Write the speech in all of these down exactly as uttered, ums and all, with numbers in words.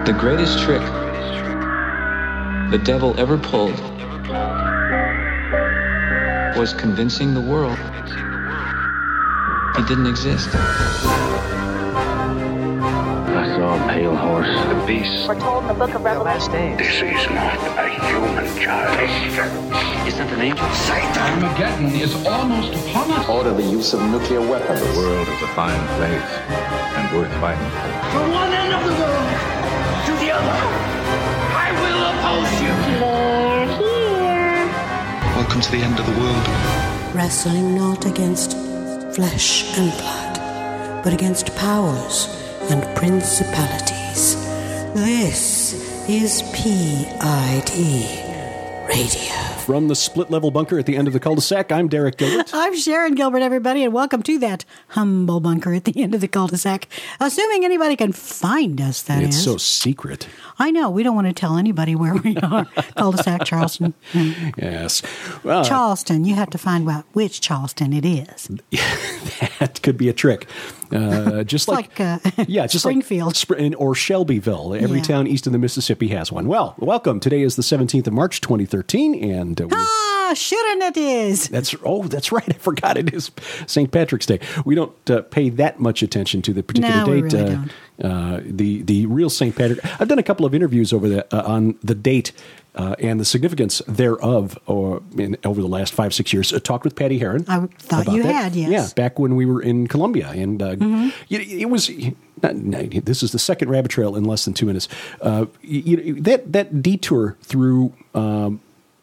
The greatest trick the devil ever pulled was convincing the world he didn't exist. I saw a pale horse. The beast. We're told in the book of Revelation. This is not a human child. Isn't an angel? Satan. Armageddon is almost upon us. Order the use of nuclear weapons. The world is a fine place and worth fighting for. From one end of the world to the other, I will oppose you. They're here. Welcome to the end of the world. Wrestling not against flesh and blood, but against powers and principalities. This is P I D Radio. From the split-level bunker at the end of the cul-de-sac, I'm Derek Gilbert. I'm Sharon Gilbert, everybody, and welcome to that humble bunker at the end of the cul-de-sac. Assuming anybody can find us, that it's is. It's so secret. I know. We don't want to tell anybody where we are. Cul-de-sac, Charleston. Yes. Well, Charleston. You have to find out which Charleston it is. That could be a trick. Uh, just like, like uh, yeah, just Springfield. Like Spr- or Shelbyville. Every yeah. town east of the Mississippi has one. Well, welcome. Today is the seventeenth of March, twenty thirteen, and uh, we, ah, shouldn't it is. That's oh, that's right. I forgot it is Saint Patrick's Day. We don't uh, pay that much attention to the particular no, date. We really uh, don't. Uh, the the real Saint Patrick. I've done a couple of interviews over the uh, on the date. Uh, and the significance thereof, or in, over the last five, six years, I talked with Patty Heron. I thought you that. had, yes. Yeah, back when we were in Columbia. And uh, mm-hmm. it, it was, not, this is the second rabbit trail in less than two minutes. Uh, you, that, that detour through um,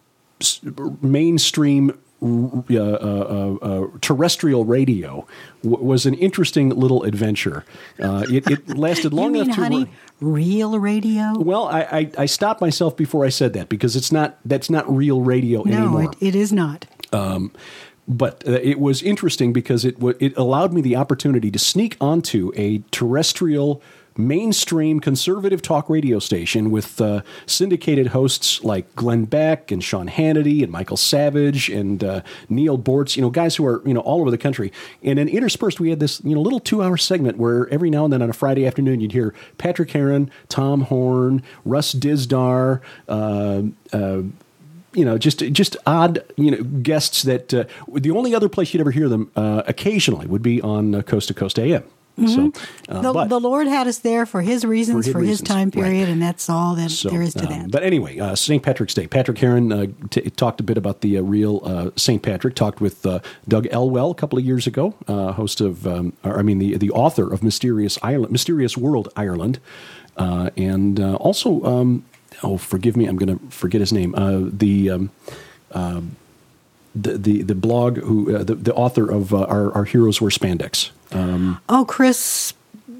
mainstream Uh, uh, uh, terrestrial radio w- was an interesting little adventure. Uh, it, it lasted long you mean, enough to honey, work. Real radio? Well, I, I, I stopped myself before I said that because it's not that's not real radio no, anymore. No, it, it is not. Um, but uh, it was interesting because it w- it allowed me the opportunity to sneak onto a terrestrial mainstream conservative talk radio station with uh, syndicated hosts like Glenn Beck and Sean Hannity and Michael Savage and uh, Neil Bortz, you know, guys who are, you know, all over the country. And then interspersed, we had this, you know, little two-hour segment where every now and then on a Friday afternoon, you'd hear Patrick Heron, Tom Horn, Russ Dizdar, uh, uh, you know, just just odd, you know, guests that uh, the only other place you'd ever hear them uh, occasionally would be on uh, Coast to Coast A M. Mm-hmm. So, uh, the, but, the Lord had us there for his reasons, for his, for his reasons. time period, right. and that's all that so, there is to um, that. But anyway, uh, Saint Patrick's Day. Patrick Heron uh, t- talked a bit about the uh, real uh, Saint Patrick. Talked with uh, Doug Elwell a couple of years ago, uh, host of, um, or, I mean, the the author of Mysterious Ireland, Mysterious World Ireland, uh, and uh, also, um, oh, forgive me, I'm going to forget his name. Uh, the um, uh, the the the blog who uh, the the author of uh, our our Heroes Wear Spandex. Um, oh, Chris.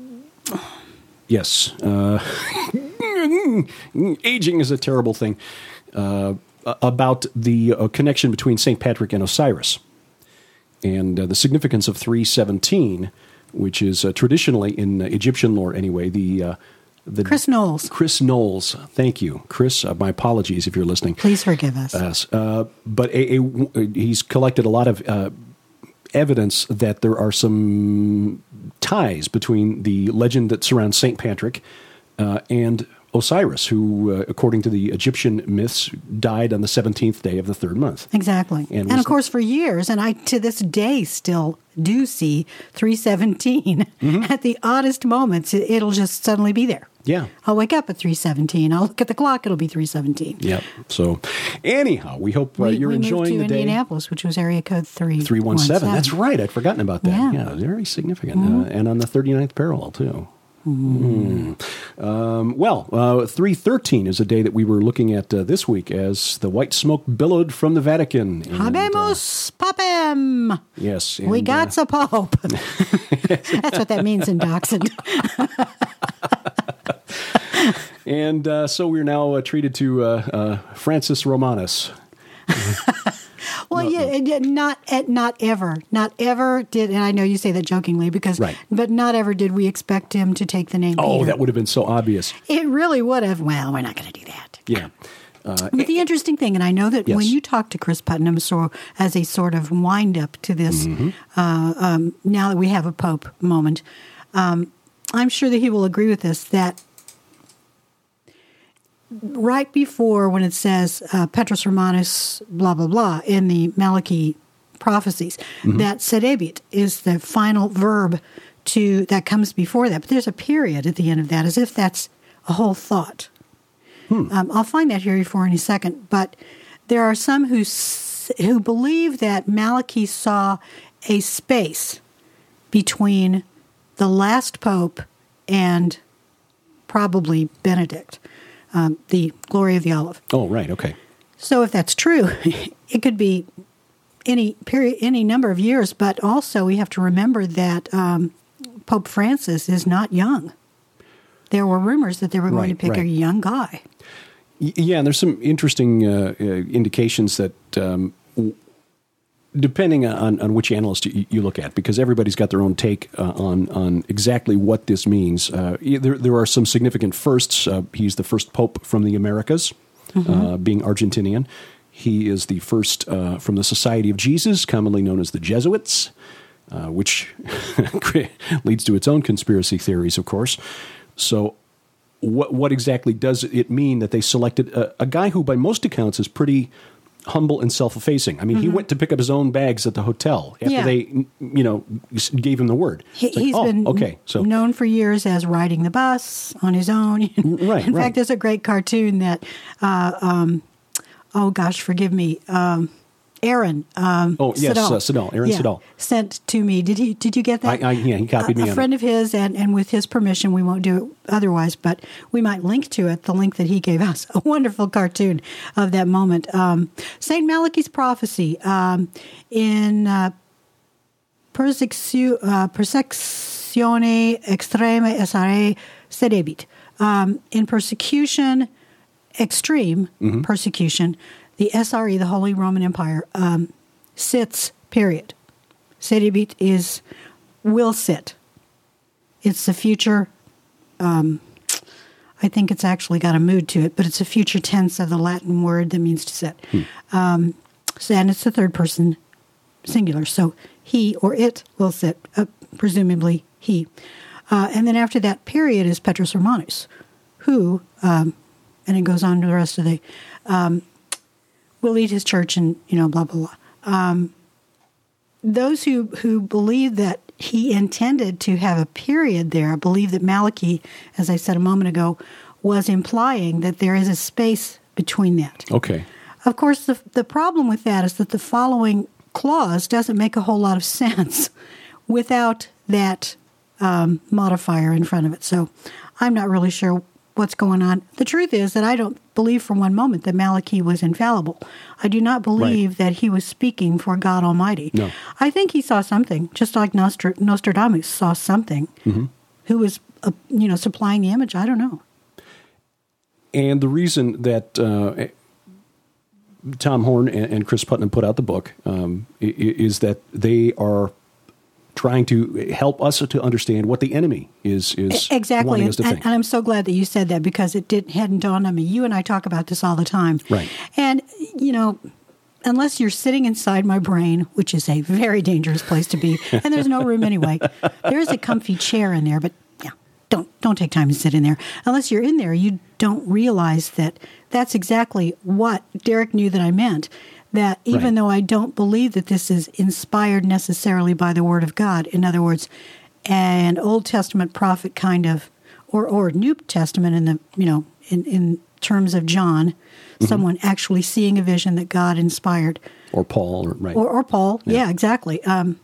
Yes. Uh, aging is a terrible thing. Uh, about the uh, connection between Saint Patrick and Osiris and uh, the significance of three seventeen, which is uh, traditionally in uh, Egyptian lore anyway, the... Uh, the Chris Knowles. Chris Knowles. Thank you. Chris, uh, my apologies if you're listening. Please forgive us. Yes. Uh, but a, a, he's collected a lot of... Uh, evidence that there are some ties between the legend that surrounds Saint Patrick uh, and Osiris, who, uh, according to the Egyptian myths, died on the seventeenth day of the third month. Exactly. And, and of course, for years, and I to this day still do see three seventeen mm-hmm. at the oddest moments. It'll just suddenly be there. Yeah. I'll wake up at three seventeen. I'll look at the clock. It'll be three seventeen. Yep. So, anyhow, we hope uh, we, you're we enjoying moved to the Indianapolis, day. which was area code three three one seven. That's right. I'd forgotten about that. Yeah. yeah very significant. Mm-hmm. Uh, and on the thirty-ninth parallel, too. Mm. Mm. Um, well, uh, three thirteen is a day that we were looking at uh, this week as the white smoke billowed from the Vatican. And, Habemus uh, Papam. Yes. And, we got uh, a pope. That's what that means in Dachshund. And uh, so we're now uh, treated to uh, uh, Francis Romanus. Well, no, yeah, not not ever, not ever did, and I know you say that jokingly because, right. but not ever did we expect him to take the name. Oh, Peter. That would have been so obvious. It really would have. Well, we're not going to do that. Yeah. Uh, but the interesting thing, and I know that yes. when you talk to Chris Putnam, so as a sort of wind up to this, mm-hmm. uh, um, now that we have a Pope moment, um, I'm sure that he will agree with this that right before when it says uh, Petrus Romanus, blah, blah, blah, in the Malachi prophecies, mm-hmm. that sedebit is the final verb to that comes before that. But there's a period at the end of that, as if that's a whole thought. Hmm. Um, I'll find that here for in a second. But there are some who who believe that Malachi saw a space between the last pope and probably Benedict, um, the glory of the olive. Oh, right, okay. So if that's true, it could be any period, any number of years. But also, we have to remember that um, Pope Francis is not young. There were rumors that they were going right, to pick right. a young guy. Yeah, and there's some interesting uh, uh, indications that, um, w- depending on, on which analyst you, you look at, because everybody's got their own take uh, on on exactly what this means. Uh, there, there are some significant firsts. Uh, he's the first pope from the Americas, mm-hmm. uh, being Argentinian. He is the first uh, from the Society of Jesus, commonly known as the Jesuits, uh, which leads to its own conspiracy theories, of course. So what what exactly does it mean that they selected a, a guy who, by most accounts, is pretty humble and self-effacing? I mean, mm-hmm. he went to pick up his own bags at the hotel after yeah. they, you know, gave him the word. He, like, he's oh, been okay, so. known for years as riding the bus on his own. Right, In right. fact, there's a great cartoon that, uh, um, oh gosh, forgive me, um, Aaron. Um, oh yes, Siddall, uh, Siddall, Aaron yeah, Siddall sent to me. Did he? Did you get that? I, I, yeah, he copied a, me. A on friend it. of his, and, and with his permission, we won't do it otherwise. But we might link to it. The link that he gave us, a wonderful cartoon of that moment. Um, Saint Malachi's prophecy um, in uh, Persecutio, uh, Persecuzione extrema essere sedebit. Um, in persecution, extreme mm-hmm. persecution. The S R E, the Holy Roman Empire, um, sits, period. Sedebit is, will sit. It's the future, um, I think it's actually got a mood to it, but it's a future tense of the Latin word that means to sit. Hmm. Um, so, and it's the third person singular, so he or it will sit, uh, presumably he. Uh, and then after that period is Petrus Romanus, who, um, and it goes on to the rest of the... Um, will lead his church and, you know, blah, blah, blah. Um, those who, who believe that he intended to have a period there believe that Malachi, as I said a moment ago, was implying that there is a space between that. Okay. Of course, the the problem with that is that the following clause doesn't make a whole lot of sense without that um, modifier in front of it. So I'm not really sure what's going on. The truth is that I don't believe for one moment that Malachi was infallible. I do not believe right. that he was speaking for God Almighty. No. I think he saw something, just like Nostr- Nostradamus saw something. Mm-hmm. Who was, uh, you know, supplying the image? I don't know. And the reason that uh, Tom Horn and, and Chris Putnam put out the book um, is that they are trying to help us to understand what the enemy is is exactly, wanting us to and, think. And I'm so glad that you said that because it didn't hadn't dawned on me. You and I talk about this all the time, right? And you know, unless you're sitting inside my brain, which is a very dangerous place to be, and there's no room anyway. There's a comfy chair in there, but yeah, don't don't take time to sit in there. Unless you're in there, you don't realize that that's exactly what Derek knew that I meant. That even right. though I don't believe that this is inspired necessarily by the Word of God, in other words, an Old Testament prophet kind of, or or New Testament in the you know in, in terms of John, mm-hmm. someone actually seeing a vision that God inspired, or Paul, or right, or, or Paul, yeah, yeah exactly. Um,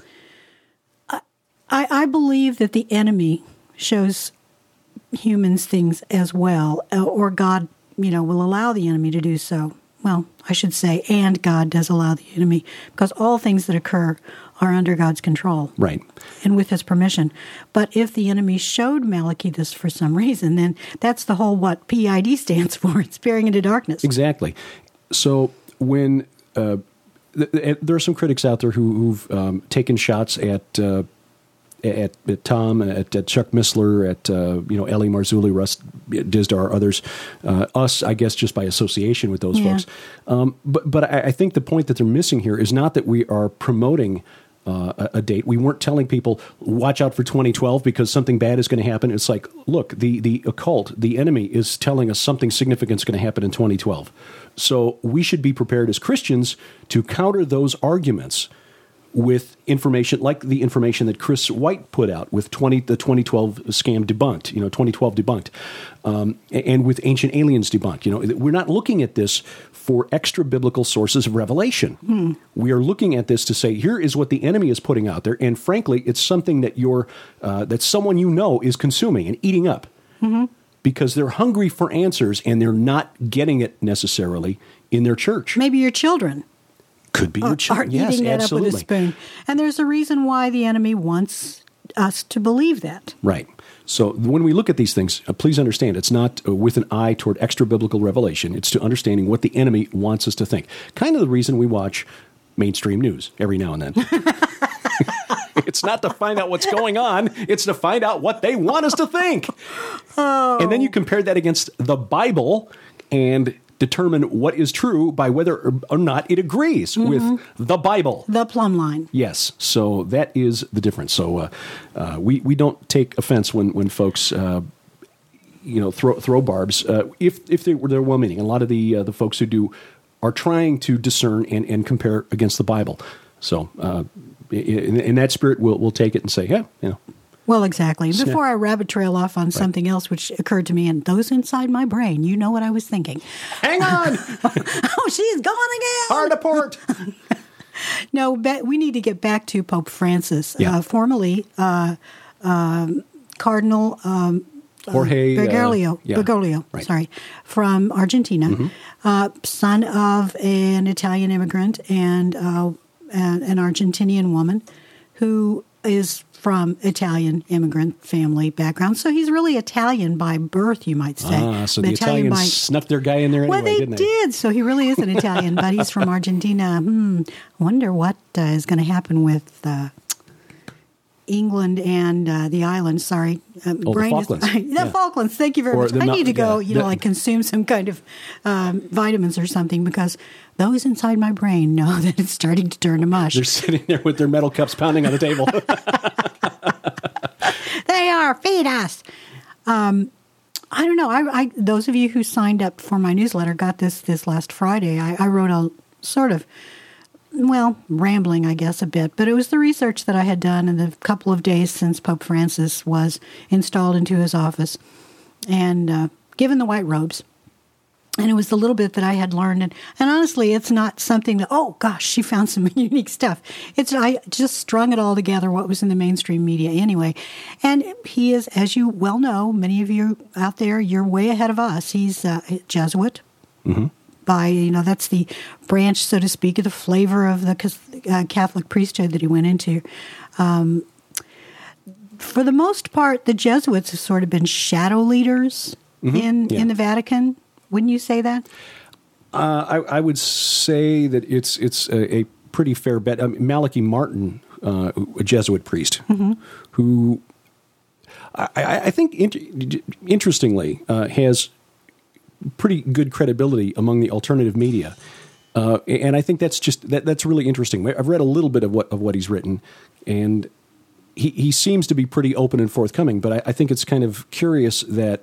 I I believe that the enemy shows humans things as well, or God you know will allow the enemy to do so. Well, I should say, and God does allow the enemy, because all things that occur are under God's control. Right. And with his permission. But if the enemy showed Malachi this for some reason, then that's the whole what P I D stands for. It's peering into darkness. Exactly. So when uh, th- th- there are some critics out there who, who've um, taken shots at uh, At, at Tom, at, at Chuck Missler, at uh, you know Ellie Marzulli, Russ Dizdar, others, uh, us, I guess, just by association with those yeah. folks. Um, but but I, I think the point that they're missing here is not that we are promoting uh, a, a date. We weren't telling people, watch out for twenty twelve because something bad is going to happen. It's like, look, the, the occult, the enemy is telling us something significant is going to happen in twenty twelve. So we should be prepared as Christians to counter those arguments with information like the information that Chris White put out with twenty the twenty twelve scam debunked, you know, twenty twelve debunked, um, and with Ancient Aliens debunked. You know, we're not looking at this for extra biblical sources of revelation. Hmm. We are looking at this to say, here is what the enemy is putting out there, and frankly, it's something that you're uh, that someone you know is consuming and eating up mm-hmm. because they're hungry for answers and they're not getting it necessarily in their church. Maybe your children. Could be your children. Yes, eating that absolutely. up with a spoon. And there's a reason why the enemy wants us to believe that. Right. So when we look at these things, uh, please understand it's not uh, with an eye toward extra biblical revelation. It's to understanding what the enemy wants us to think. Kind of the reason we watch mainstream news every now and then. It's not to find out what's going on. It's to find out what they want us to think. Oh. And then you compare that against the Bible and determine what is true by whether or not it agrees mm-hmm. with the Bible. The plumb line. Yes. So that is the difference. So uh, uh, we, we don't take offense when, when folks, uh, you know, throw throw barbs, uh, if if they were they're well-meaning. A lot of the uh, the folks who do are trying to discern and, and compare against the Bible. So uh, in, in that spirit, we'll, we'll take it and say, yeah, you know. Well, exactly. Before I rabbit trail off on right. something else which occurred to me, and those inside my brain, you know what I was thinking. Hang on! Oh, she's gone again! Hard a port! No, we need to get back to Pope Francis. Yeah. Uh, formerly, uh, um, Cardinal um, Jorge uh, Bergoglio, uh, yeah. Bergoglio right. sorry, from Argentina, mm-hmm. uh, son of an Italian immigrant and uh, an, an Argentinian woman who is from Italian immigrant family background. So he's really Italian by birth, you might say. Ah, so the Italian Italians by... snuffed their guy in there anyway, well, they didn't they? did. So he really is an Italian, but he's from Argentina. Hmm. Wonder what uh, is going to happen with uh, England and uh, the islands. Sorry. Um, oh, brain the Falklands. Is, the yeah. Falklands. Thank you very or much. I Mount, need to go, yeah, you know, the, like consume some kind of um, vitamins or something because those inside my brain know that it's starting to turn to mush. They're sitting there with their metal cups pounding on the table. They are. Feed us. Um, I don't know. I, I those of you who signed up for my newsletter got this this last Friday. I, I wrote a sort of, well, rambling, I guess, a bit. But it was the research that I had done in the couple of days since Pope Francis was installed into his office and uh, given the white robes. And it was the little bit that I had learned. And, and honestly, it's not something that, oh, gosh, she found some unique stuff. It's I just strung it all together, what was in the mainstream media anyway. And he is, as you well know, many of you out there, you're way ahead of us. He's a Jesuit. Mm-hmm. By, you know, that's the branch, so to speak, of the flavor of the uh, Catholic priesthood that he went into. Um, for the most part, the Jesuits have sort of been shadow leaders mm-hmm. in, yeah. in the Vatican. Wouldn't you say that? Uh, I, I would say that it's it's a, a pretty fair bet. Um, Malachi Martin, uh, a Jesuit priest, mm-hmm. who I, I think, in, interestingly, uh, has pretty good credibility among the alternative media, uh, and I think that's just that that's really interesting. I've read a little bit of what of what he's written, and he he seems to be pretty open and forthcoming. But I, I think it's kind of curious that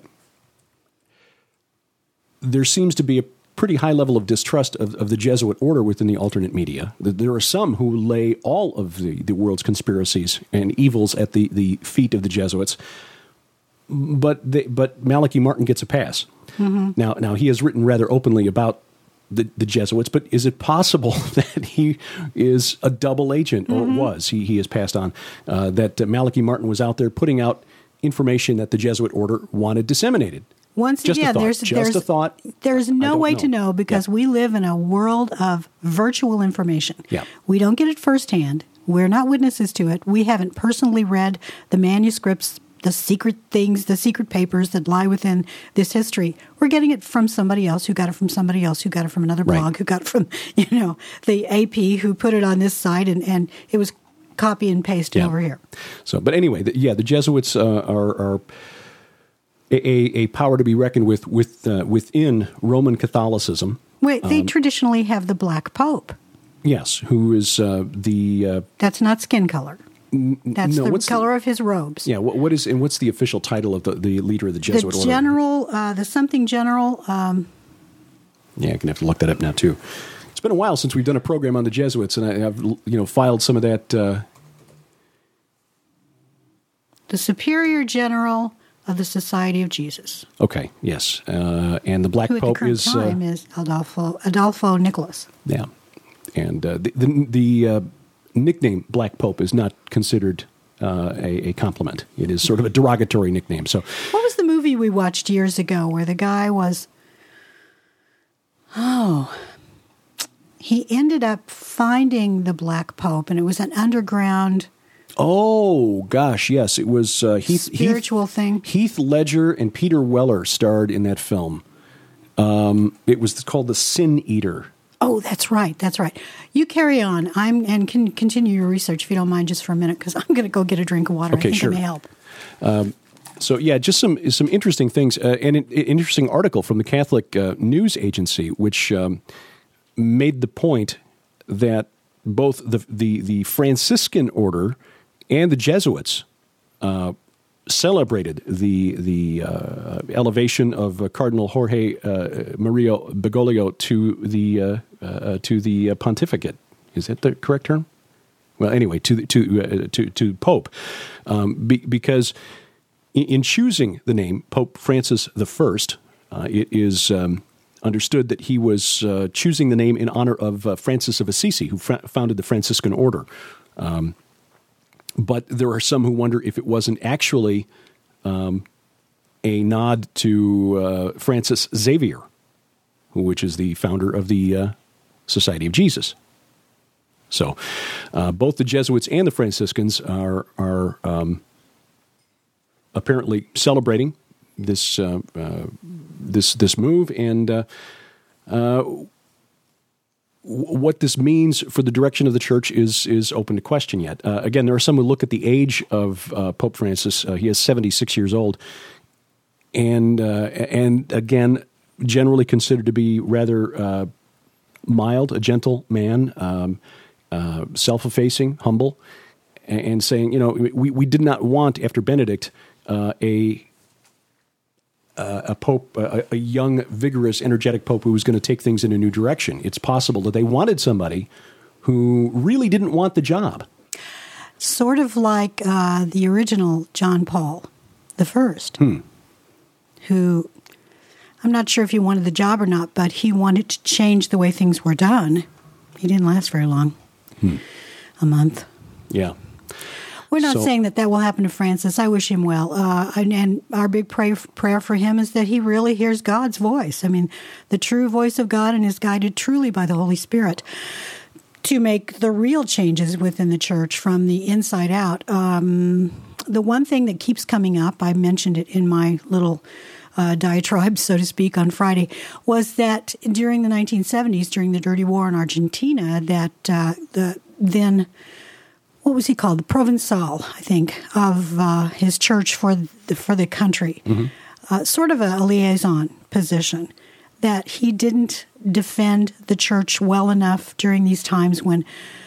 there seems to be a pretty high level of distrust of, of the Jesuit order within the alternate media. There are some who lay all of the, the world's conspiracies and evils at the, the feet of the Jesuits, but they, but Malachi Martin gets a pass. Mm-hmm. Now, now he has written rather openly about the, the Jesuits, but is it possible that he is a double agent, or mm-hmm. was, he, he has passed on, uh, that uh, Malachi Martin was out there putting out information that the Jesuit order wanted disseminated? Once Just again, a thought. there's Just there's a thought. There's no way know. to know because yeah. we live in a world of virtual information. Yeah. We don't get it firsthand. We're not witnesses to it. We haven't personally read the manuscripts, the secret things, the secret papers that lie within this history. We're getting it from somebody else who got it from somebody else who got it from another blog, right. who got it from, you know, the A P who put it on this site, and, and it was copy and pasted yeah. over here. So, but anyway, the, yeah, the Jesuits uh, are... are A, a power to be reckoned with, with uh, within Roman Catholicism. Wait, they um, traditionally have the Black Pope. Yes, who is uh, the... Uh, That's not skin color. N- That's no, the what's color the, of his robes. Yeah, what, what is and what's the official title of the, the leader of the Jesuit the order? general, uh, the something general... Um, yeah, I'm going to have to look that up now, too. It's been a while since we've done a program on the Jesuits, and I, I've you know filed some of that... Uh, the Superior General of the Society of Jesus. Okay, yes. Uh, and the Black Who at Pope the current is... time uh, is Adolfo, Adolfo Nicholas. Yeah. And uh, the, the, the uh, nickname Black Pope is not considered uh, a, a compliment. It is sort of a derogatory nickname. So, what was the movie we watched years ago where the guy was... Oh... He ended up finding the Black Pope, and it was an underground... Oh, gosh, yes. It was uh, Heath... Spiritual Heath, thing. Heath Ledger and Peter Weller starred in that film. Um, it was called The Sin Eater. Oh, that's right. That's right. You carry on. I'm and can continue your research if you don't mind just for a minute, because I'm going to go get a drink of water. Okay, I think sure. it may help. Um, so, yeah, just some some interesting things. Uh, and an interesting article from the Catholic uh, News Agency, which... Um, made the point that both the the, the Franciscan order and the Jesuits uh, celebrated the the uh, elevation of uh, Cardinal Jorge uh, Maria Bergoglio to the uh, uh, to the uh, pontificate. Is that the correct term? Well, anyway, to the, to uh, to to Pope, um, be, because in, in choosing the name Pope Francis the First, uh, it is. Um, understood that he was uh, choosing the name in honor of uh, Francis of Assisi, who fra- founded the Franciscan order. Um, but there are some who wonder if it wasn't actually um, a nod to uh, Francis Xavier, which is the founder of the uh, Society of Jesus. So uh, both the Jesuits and the Franciscans are, are um, apparently celebrating this uh, uh, this this move, and uh, uh, w- what this means for the direction of the church is is open to question yet. Uh, again, there are some who look at the age of uh, Pope Francis. Uh, he is seventy-six years old, and uh, and again, generally considered to be rather uh, mild, a gentle man, um, uh, self-effacing, humble, and, and saying, you know, we we did not want after Benedict uh, a Uh, a pope, a, a young, vigorous, energetic pope who was going to take things in a new direction. It's possible that they wanted somebody who really didn't want the job. Sort of like uh, the original John Paul the First, hmm. who, I'm not sure if he wanted the job or not, but he wanted to change the way things were done. He didn't last very long, hmm. a month. Yeah. We're not so, saying that that will happen to Francis. I wish him well. Uh, and, and our big pray, prayer for him is that he really hears God's voice. I mean, the true voice of God, and is guided truly by the Holy Spirit to make the real changes within the church from the inside out. Um, the one thing that keeps coming up, I mentioned it in my little uh, diatribe, so to speak, on Friday, was that during the nineteen seventies, during the Dirty War in Argentina, that uh, the then... what was he called? The Provençal, I think, of uh, his church for the, for the country. Mm-hmm. Uh, sort of a, a liaison position, that he didn't defend the church well enough during these times when,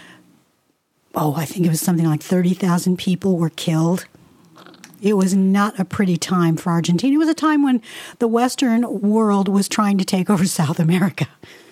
oh, I think it was something like thirty thousand people were killed. It was not a pretty time for Argentina. It was a time when the Western world was trying to take over South America.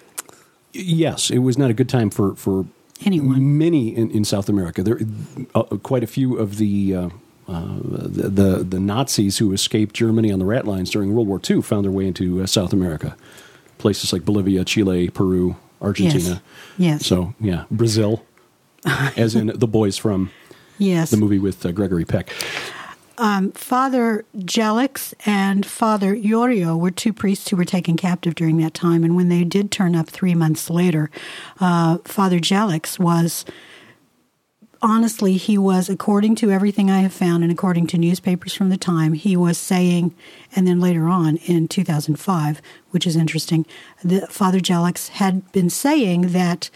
Yes, it was not a good time for... for Anyone. Many in, in South America. There, uh, quite a few of the, uh, uh, the the the Nazis who escaped Germany on the rat lines during World War Two found their way into uh, South America, places like Bolivia, Chile, Peru, Argentina. Yes. yes. So yeah, Brazil, as in the boys from yes. the movie with uh, Gregory Peck. Um, Father Jalix and Father Iorio were two priests who were taken captive during that time. And when they did turn up three months later, uh, Father Jalix was, honestly, he was, according to everything I have found and according to newspapers from the time, he was saying, and then later on in two thousand five, which is interesting, the, Father Jalix had been saying that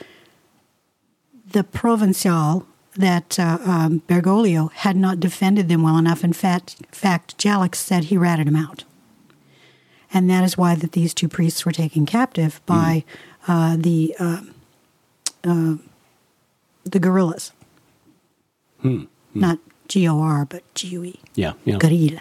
the Provençal, that uh, um, Bergoglio had not defended them well enough. In fact, fact, Jalix said he ratted him out. And that is why that these two priests were taken captive by mm. uh, the uh, uh, the guerrillas. Hmm. Not G O R, but G U E. Yeah, yeah. Guerrilla.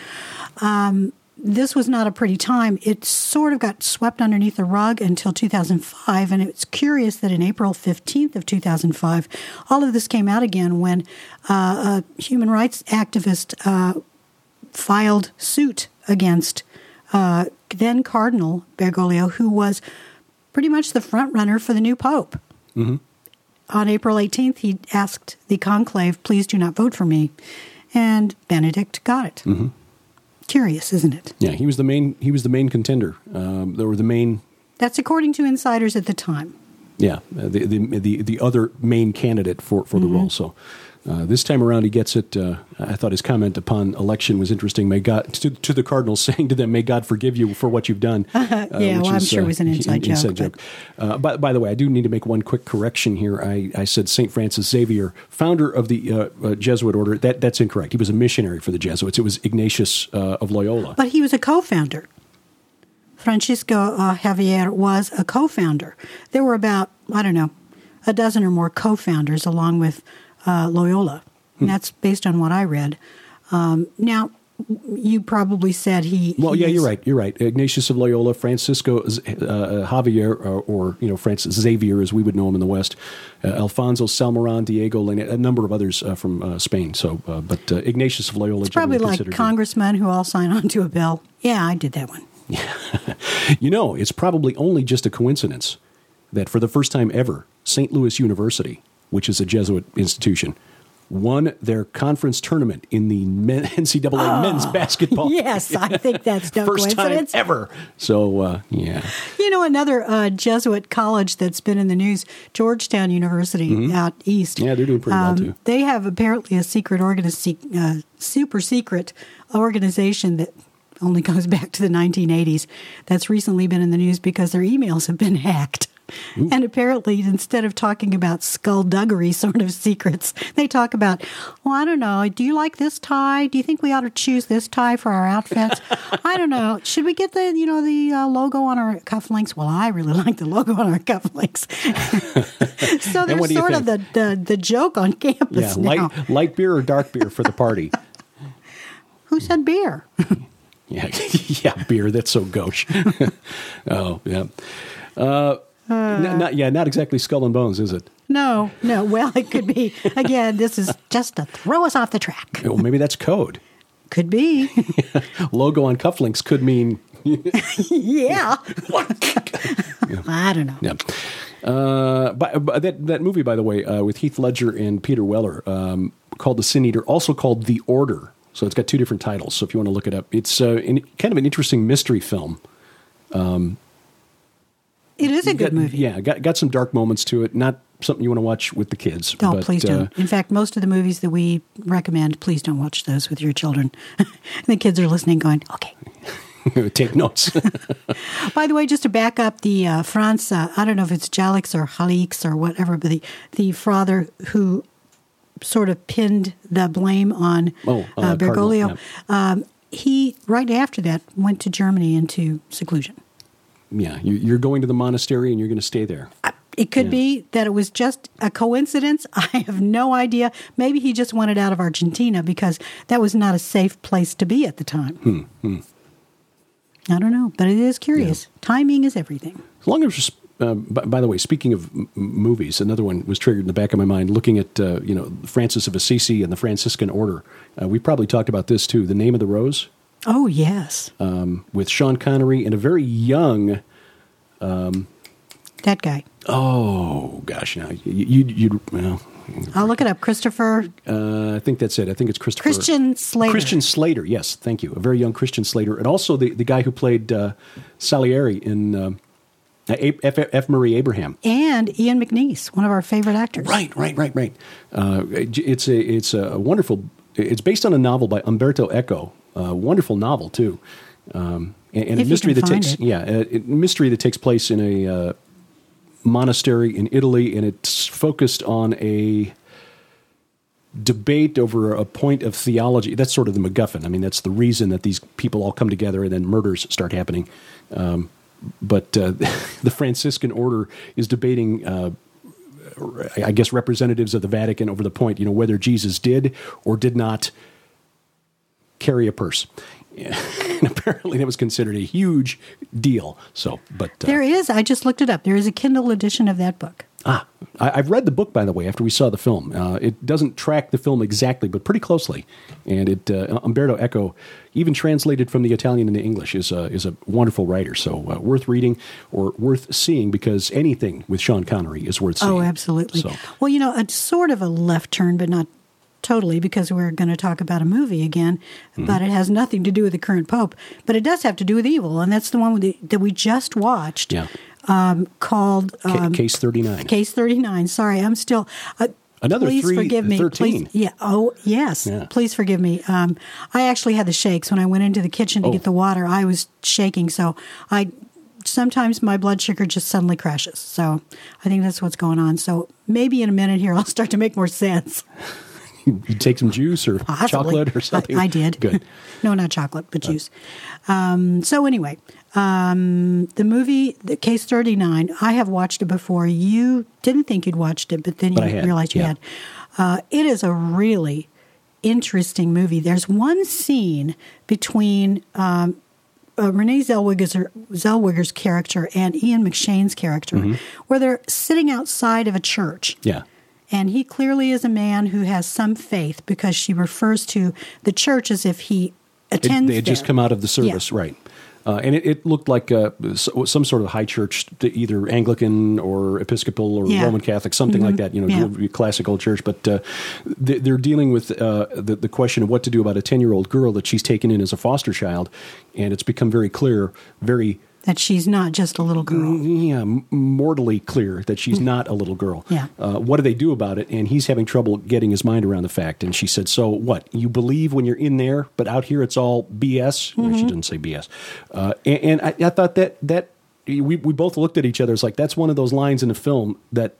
Um, this was not a pretty time. It sort of got swept underneath the rug until two thousand five, and it's curious that in April fifteenth of two thousand five, all of this came out again when uh, a human rights activist uh, filed suit against uh, then Cardinal Bergoglio, who was pretty much the front runner for the new pope. Mm-hmm. On April eighteenth, he asked the conclave, please do not vote for me. And Benedict got it. Mm-hmm. Curious, isn't it? Yeah, he was the main. He was the main contender. Um, there were the main. That's according to insiders at the time. Yeah, uh, the, the the the other main candidate for, for the mm-hmm. role. So uh, this time around, he gets it. Uh, I thought his comment upon election was interesting. May God to, to the cardinals, saying to them, "May God forgive you for what you've done." Uh, yeah, well, I'm is, sure it was an inside uh, joke. Inside joke. Uh, by, by the way, I do need to make one quick correction here. I, I said Saint Francis Xavier, founder of the uh, uh, Jesuit order. That that's incorrect. He was a missionary for the Jesuits. It was Ignatius uh, of Loyola. But he was a co-founder. Francisco uh, Javier was a co-founder. There were about, I don't know, a dozen or more co-founders along with uh, Loyola. And that's based on what I read. Um, now, you probably said he... Well, he yeah, was, you're right. You're right. Ignatius of Loyola, Francisco uh, Javier, or, or, you know, Francis Xavier, as we would know him in the West, uh, Alfonso Salmeron, Diego, a number of others uh, from uh, Spain. So, uh, But uh, Ignatius of Loyola... It's probably like congressmen who all sign on to a bill. Yeah, I did that one. You know, it's probably only just a coincidence that for the first time ever, Saint Louis University, which is a Jesuit institution, won their conference tournament in the men, N C double A oh, men's basketball. Yes, I think that's no first coincidence. Time ever. So, uh, yeah. You know, another uh, Jesuit college that's been in the news, Georgetown University mm-hmm. out east. Yeah, they're doing pretty um, well, too. They have apparently a secret organiz- uh, super secret organization that only goes back to the nineteen eighties, that's recently been in the news because their emails have been hacked. Ooh. And apparently, instead of talking about skullduggery sort of secrets, they talk about, well, I don't know, do you like this tie? Do you think we ought to choose this tie for our outfits? I don't know. Should we get the, you know, the uh, logo on our cufflinks? Well, I really like the logo on our cufflinks. So there's sort of the, the, the joke on campus yeah, now. Light, light beer or dark beer for the party? Who said beer? Yeah, yeah, beer. That's so gauche. Oh, yeah. Uh, uh, not, not, yeah, not exactly skull and bones, is it? No, no. Well, it could be. Again, this is just to throw us off the track. Well, maybe that's code. Could be. Logo on cufflinks could mean... Yeah. Yeah. I don't know. Yeah. Uh, but, but that that movie, by the way, uh, with Heath Ledger and Peter Weller, um, called The Sin Eater, also called The Order. So it's got two different titles. So if you want to look it up, it's uh, in, kind of an interesting mystery film. Um, it is a good got, movie. Yeah, got got some dark moments to it. Not something you want to watch with the kids. No, but, please don't. Uh, In fact, most of the movies that we recommend, please don't watch those with your children. The kids are listening, going, "Okay." Take notes. By the way, just to back up, the uh, Franz, uh, I don't know if it's Jalix or Jalix or whatever, but the the father who sort of pinned the blame on oh, uh, uh, Bergoglio. Yeah. Um, he, right after that, went to Germany into seclusion. Yeah, you, you're going to the monastery and you're going to stay there. Uh, it could yeah. be that it was just a coincidence. I have no idea. Maybe he just wanted out of Argentina because that was not a safe place to be at the time. Hmm, hmm. I don't know, but it is curious. Yeah. Timing is everything. As long as Uh, by, by the way, speaking of m- movies, another one was triggered in the back of my mind. Looking at uh, you know Francis of Assisi and the Franciscan Order, uh, we probably talked about this too. The Name of the Rose. Oh yes, um, with Sean Connery and a very young. Um, that guy. Oh gosh, now you you, you well, I'll look it up. Christopher. Uh, I think that's it. I think it's Christopher Christian Slater. Christian Slater. Yes, thank you. A very young Christian Slater, and also the the guy who played uh, Salieri in. Uh, F. F. Murray Abraham and Ian McNeice, one of our favorite actors. Right, right, right, right. Uh, it's a it's a wonderful. It's based on a novel by Umberto Eco. A wonderful novel too, um, and, and a mystery that takes it. yeah a, a mystery that takes place in a uh, monastery in Italy, and it's focused on a debate over a point of theology. That's sort of the MacGuffin. I mean, that's the reason that these people all come together and then murders start happening. Um, But uh, the Franciscan Order is debating uh, I guess, representatives of the Vatican over the point, you know, whether Jesus did or did not carry a purse. And apparently that was considered a huge deal. So, but uh, there is, I just looked it up. There is a Kindle edition of that book. Ah, I, I've read the book, by the way, after we saw the film. Uh, it doesn't track the film exactly, but pretty closely. And it uh, Umberto Eco, even translated from the Italian into English, is a, is a wonderful writer. So uh, worth reading or worth seeing, because anything with Sean Connery is worth seeing. Oh, absolutely. So. Well, you know, it's sort of a left turn, but not totally, because we're going to talk about a movie again, mm-hmm. but it has nothing to do with the current Pope. But it does have to do with evil, and that's the one with the, that we just watched. Yeah. Um, called um, Case thirty-nine. Case thirty-nine. Sorry, I'm still. Uh, Another please three, forgive me. thirteen. Please, yeah. Oh, yes. Yeah. Please forgive me. Um, I actually had the shakes when I went into the kitchen to oh. get the water. I was shaking, so I sometimes my blood sugar just suddenly crashes. So I think that's what's going on. So maybe in a minute here, I'll start to make more sense. You take some juice or Possibly. chocolate or something? I, I did. Good. No, not chocolate, but juice. Um, so anyway, um, the movie, the Case thirty-nine, I have watched it before. You didn't think you'd watched it, but then but you had. realized you yeah. had. Uh, it is a really interesting movie. There's one scene between um, uh, Renee Zellweger's, Zellweger's character and Ian McShane's character, mm-hmm. where they're sitting outside of a church. Yeah. And he clearly is a man who has some faith, because she refers to the church as if he attends it, They had there. just come out of the service, yeah. right. Uh, and it, it looked like uh, some sort of high church, either Anglican or Episcopal or yeah. Roman Catholic, something mm-hmm. like that, you know, yeah. classic old church. But uh, they're dealing with uh, the, the question of what to do about a ten-year-old girl that she's taken in as a foster child. And it's become very clear, very... that she's not just a little girl. Yeah, mortally clear that she's not a little girl. Yeah. Uh, what do they do about it? And he's having trouble getting his mind around the fact. And she said, so what? You believe when you're in there, but out here it's all B S? Mm-hmm. No, she didn't say B S. Uh, and and I, I thought that, that we, we both looked at each other. It's like, that's one of those lines in a film that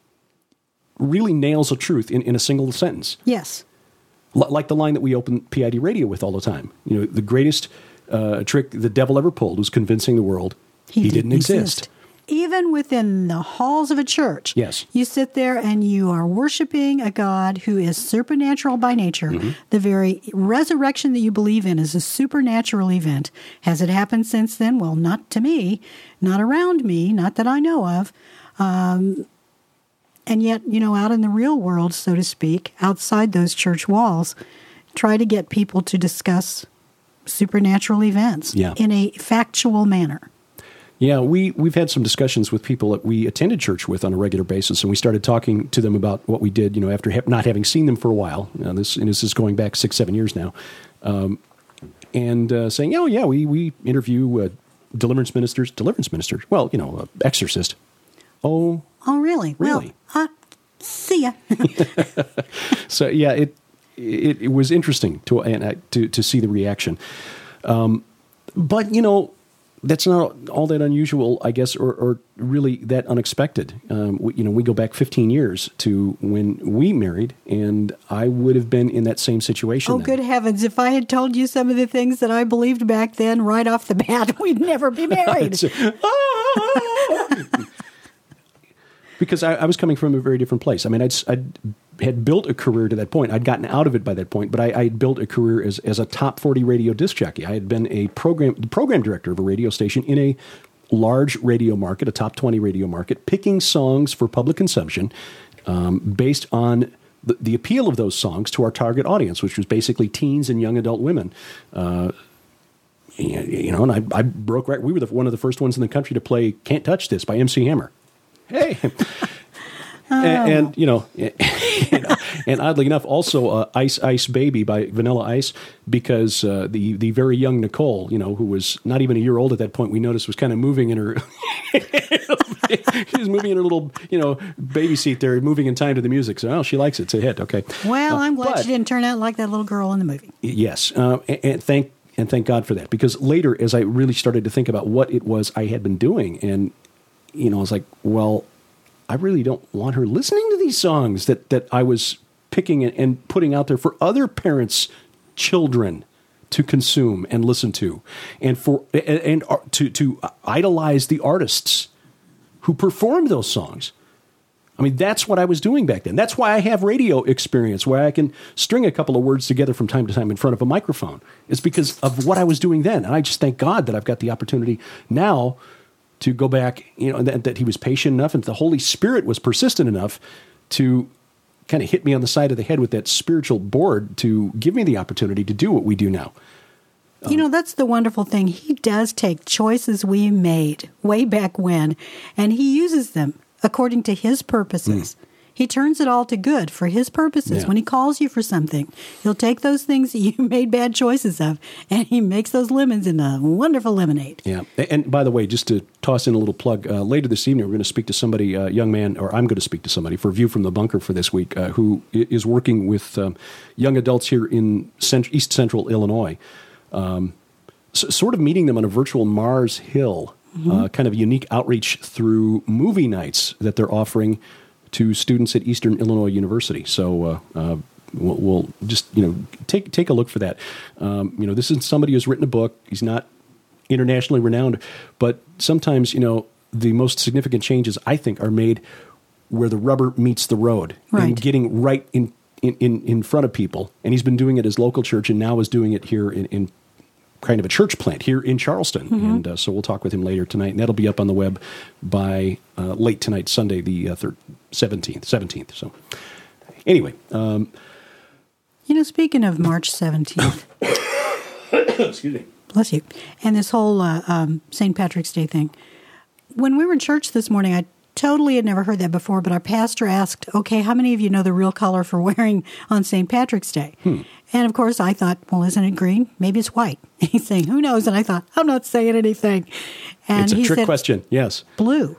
really nails a truth in, in a single sentence. Yes. L- like the line that we open P I D radio with all the time. You know, the greatest... Uh, a trick the devil ever pulled was convincing the world he, he didn't, didn't exist. exist. Even within the halls of a church, yes. you sit there and you are worshiping a God who is supernatural by nature. Mm-hmm. The very resurrection that you believe in is a supernatural event. Has it happened since then? Well, not to me, not around me, not that I know of. Um, and yet, you know, out in the real world, so to speak, outside those church walls, try to get people to discuss supernatural events yeah. in a factual manner. Yeah, we, we've had some discussions with people that we attended church with on a regular basis, and we started talking to them about what we did, you know, after ha- not having seen them for a while. Now, this, and this is going back six, seven years now. Um, and uh, saying, oh, yeah, we, we interview uh, deliverance ministers. Deliverance ministers? Well, you know, uh, exorcist. Oh. Oh, really? Really? Well, uh, see ya. So, yeah, it... It, it was interesting to, uh, to to see the reaction, um, but you know that's not all that unusual, I guess, or, or really that unexpected. Um, we, you know, we go back fifteen years to when we married, and I would have been in that same situation. Oh, then. Good heavens! If I had told you some of the things that I believed back then, right off the bat, we'd never be married. Because I, I was coming from a very different place. I mean, I'd, I'd had built a career to that point. I'd gotten out of it by that point, but I, I had built a career as, as a top forty radio disc jockey. I had been a program the program director of a radio station in a large radio market, a top twenty radio market, picking songs for public consumption um, based on the, the appeal of those songs to our target audience, which was basically teens and young adult women. Uh, you know, and I, I broke right. We were the, one of the first ones in the country to play "Can't Touch This" by M C Hammer. Hey, oh. and, and you know, and, and oddly enough, also uh, "Ice Ice Baby" by Vanilla Ice, because uh, the the very young Nicole, you know, who was not even a year old at that point, we noticed was kind of moving in her. She was moving in her little, you know, baby seat there, moving in time to the music. So, oh, she likes it. It's a hit. Okay. Well, uh, I'm glad but, she didn't turn out like that little girl in the movie. Yes, uh, and, and thank and thank God for that, because later, as I really started to think about what it was I had been doing, and you know, I was like, well, I really don't want her listening to these songs that, that I was picking and, and putting out there for other parents' children to consume and listen to, and for and, and to to idolize the artists who performed those songs. I mean, that's what I was doing back then. That's why I have radio experience, where I can string a couple of words together from time to time in front of a microphone. It's because of what I was doing then. And I just thank God that I've got the opportunity now to go back, you know, that, that he was patient enough and the Holy Spirit was persistent enough to kind of hit me on the side of the head with that spiritual board to give me the opportunity to do what we do now. You know, that's the wonderful thing. He does take choices we made way back when, and he uses them according to his purposes. Mm. He turns it all to good for his purposes. Yeah. When he calls you for something, he'll take those things that you made bad choices of, and he makes those lemons into wonderful lemonade. Yeah. And by the way, just to toss in a little plug, uh, later this evening, we're going to speak to somebody, a uh, young man, or I'm going to speak to somebody for View from the Bunker for this week, uh, who is working with um, young adults here in cent- East Central Illinois. Um, so, sort of meeting them on a virtual Mars Hill, mm-hmm. uh, kind of unique outreach through movie nights that they're offering to students at Eastern Illinois University. So uh, uh, we'll, we'll just, you know, take take a look for that. Um, you know, this is somebody who's written a book. He's not internationally renowned, but sometimes, you know, the most significant changes, I think, are made where the rubber meets the road, right. and getting right in, in, in, in front of people. And he's been doing it at his local church and now is doing it here in, in kind of a church plant here in Charleston. Mm-hmm. And uh, so we'll talk with him later tonight, and that'll be up on the web by uh, late tonight, Sunday, the uh, third, seventeenth. seventeenth. So anyway. Um, you know, speaking of March seventeenth. Excuse me. Bless you. And this whole uh, um, Saint Patrick's Day thing. When we were in church this morning, I totally had never heard that before, but our pastor asked, okay, how many of you know the real color for wearing on Saint Patrick's Day? Hmm. And of course, I thought, well, isn't it green? Maybe it's white. And he's saying, who knows? And I thought, I'm not saying anything. And it's a he trick said, question, yes. Blue.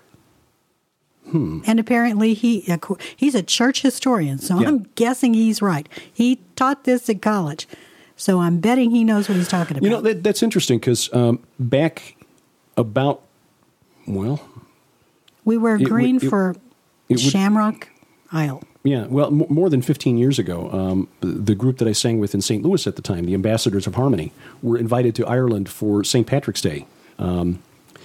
Hmm. And apparently he he's a church historian, so yeah. I'm guessing he's right. He taught this at college, so I'm betting he knows what he's talking about. You know, that, that's interesting because um, back about, well... We wear green it, it, for it, it Shamrock would, Isle. Yeah, well, m- more than fifteen years ago, um, the group that I sang with in Saint Louis at the time, the Ambassadors of Harmony, were invited to Ireland for Saint Patrick's Day. Um,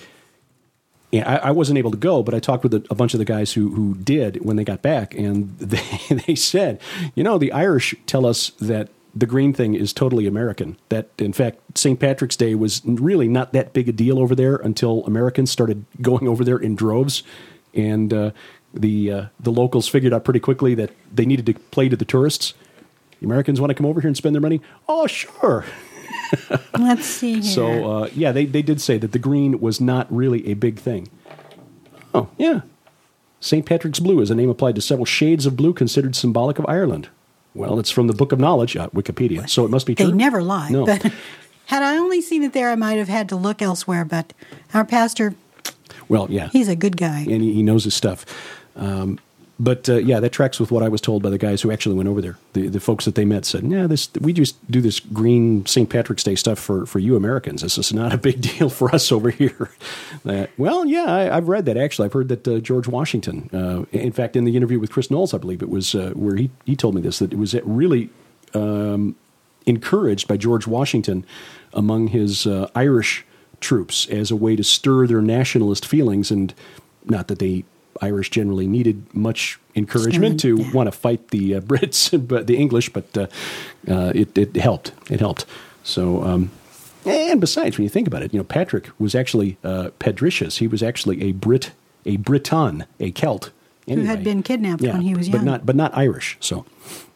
and I, I wasn't able to go, but I talked with a, a bunch of the guys who, who did when they got back, and they, they said, you know, the Irish tell us that the green thing is totally American. That, in fact, Saint Patrick's Day was really not that big a deal over there until Americans started going over there in droves. And uh, the uh, the locals figured out pretty quickly that they needed to play to the tourists. The Americans want to come over here and spend their money? Oh, sure. Let's see here. So, uh, yeah, they, they did say that the green was not really a big thing. Oh, yeah. Saint Patrick's Blue is a name applied to several shades of blue considered symbolic of Ireland. Well, it's from the Book of Knowledge, uh, Wikipedia, so it must be true. They never lie. No. But had I only seen it there, I might have had to look elsewhere. But our pastor, well, yeah, he's a good guy. And he, he knows his stuff. Um, but, uh, yeah, that tracks with what I was told by the guys who actually went over there. The the folks that they met said, yeah, this we just do this green Saint Patrick's Day stuff for, for you Americans. This is not a big deal for us over here. Uh, well, yeah, I, I've read that, actually. I've heard that uh, George Washington, uh, in fact, in the interview with Chris Knowles, I believe it was, uh, where he, he told me this, that it was really um, encouraged by George Washington among his uh, Irish troops as a way to stir their nationalist feelings, and not that they... Irish generally needed much encouragement Stirring, to yeah. want to fight the uh, Brits, but the English, but uh, uh, it, it helped. It helped. So, um, and besides, when you think about it, you know, Patrick was actually uh, Patricius. He was actually a Brit, a Briton, a Celt, anyway. Who had been kidnapped yeah, when he was young, but not, but not Irish. So,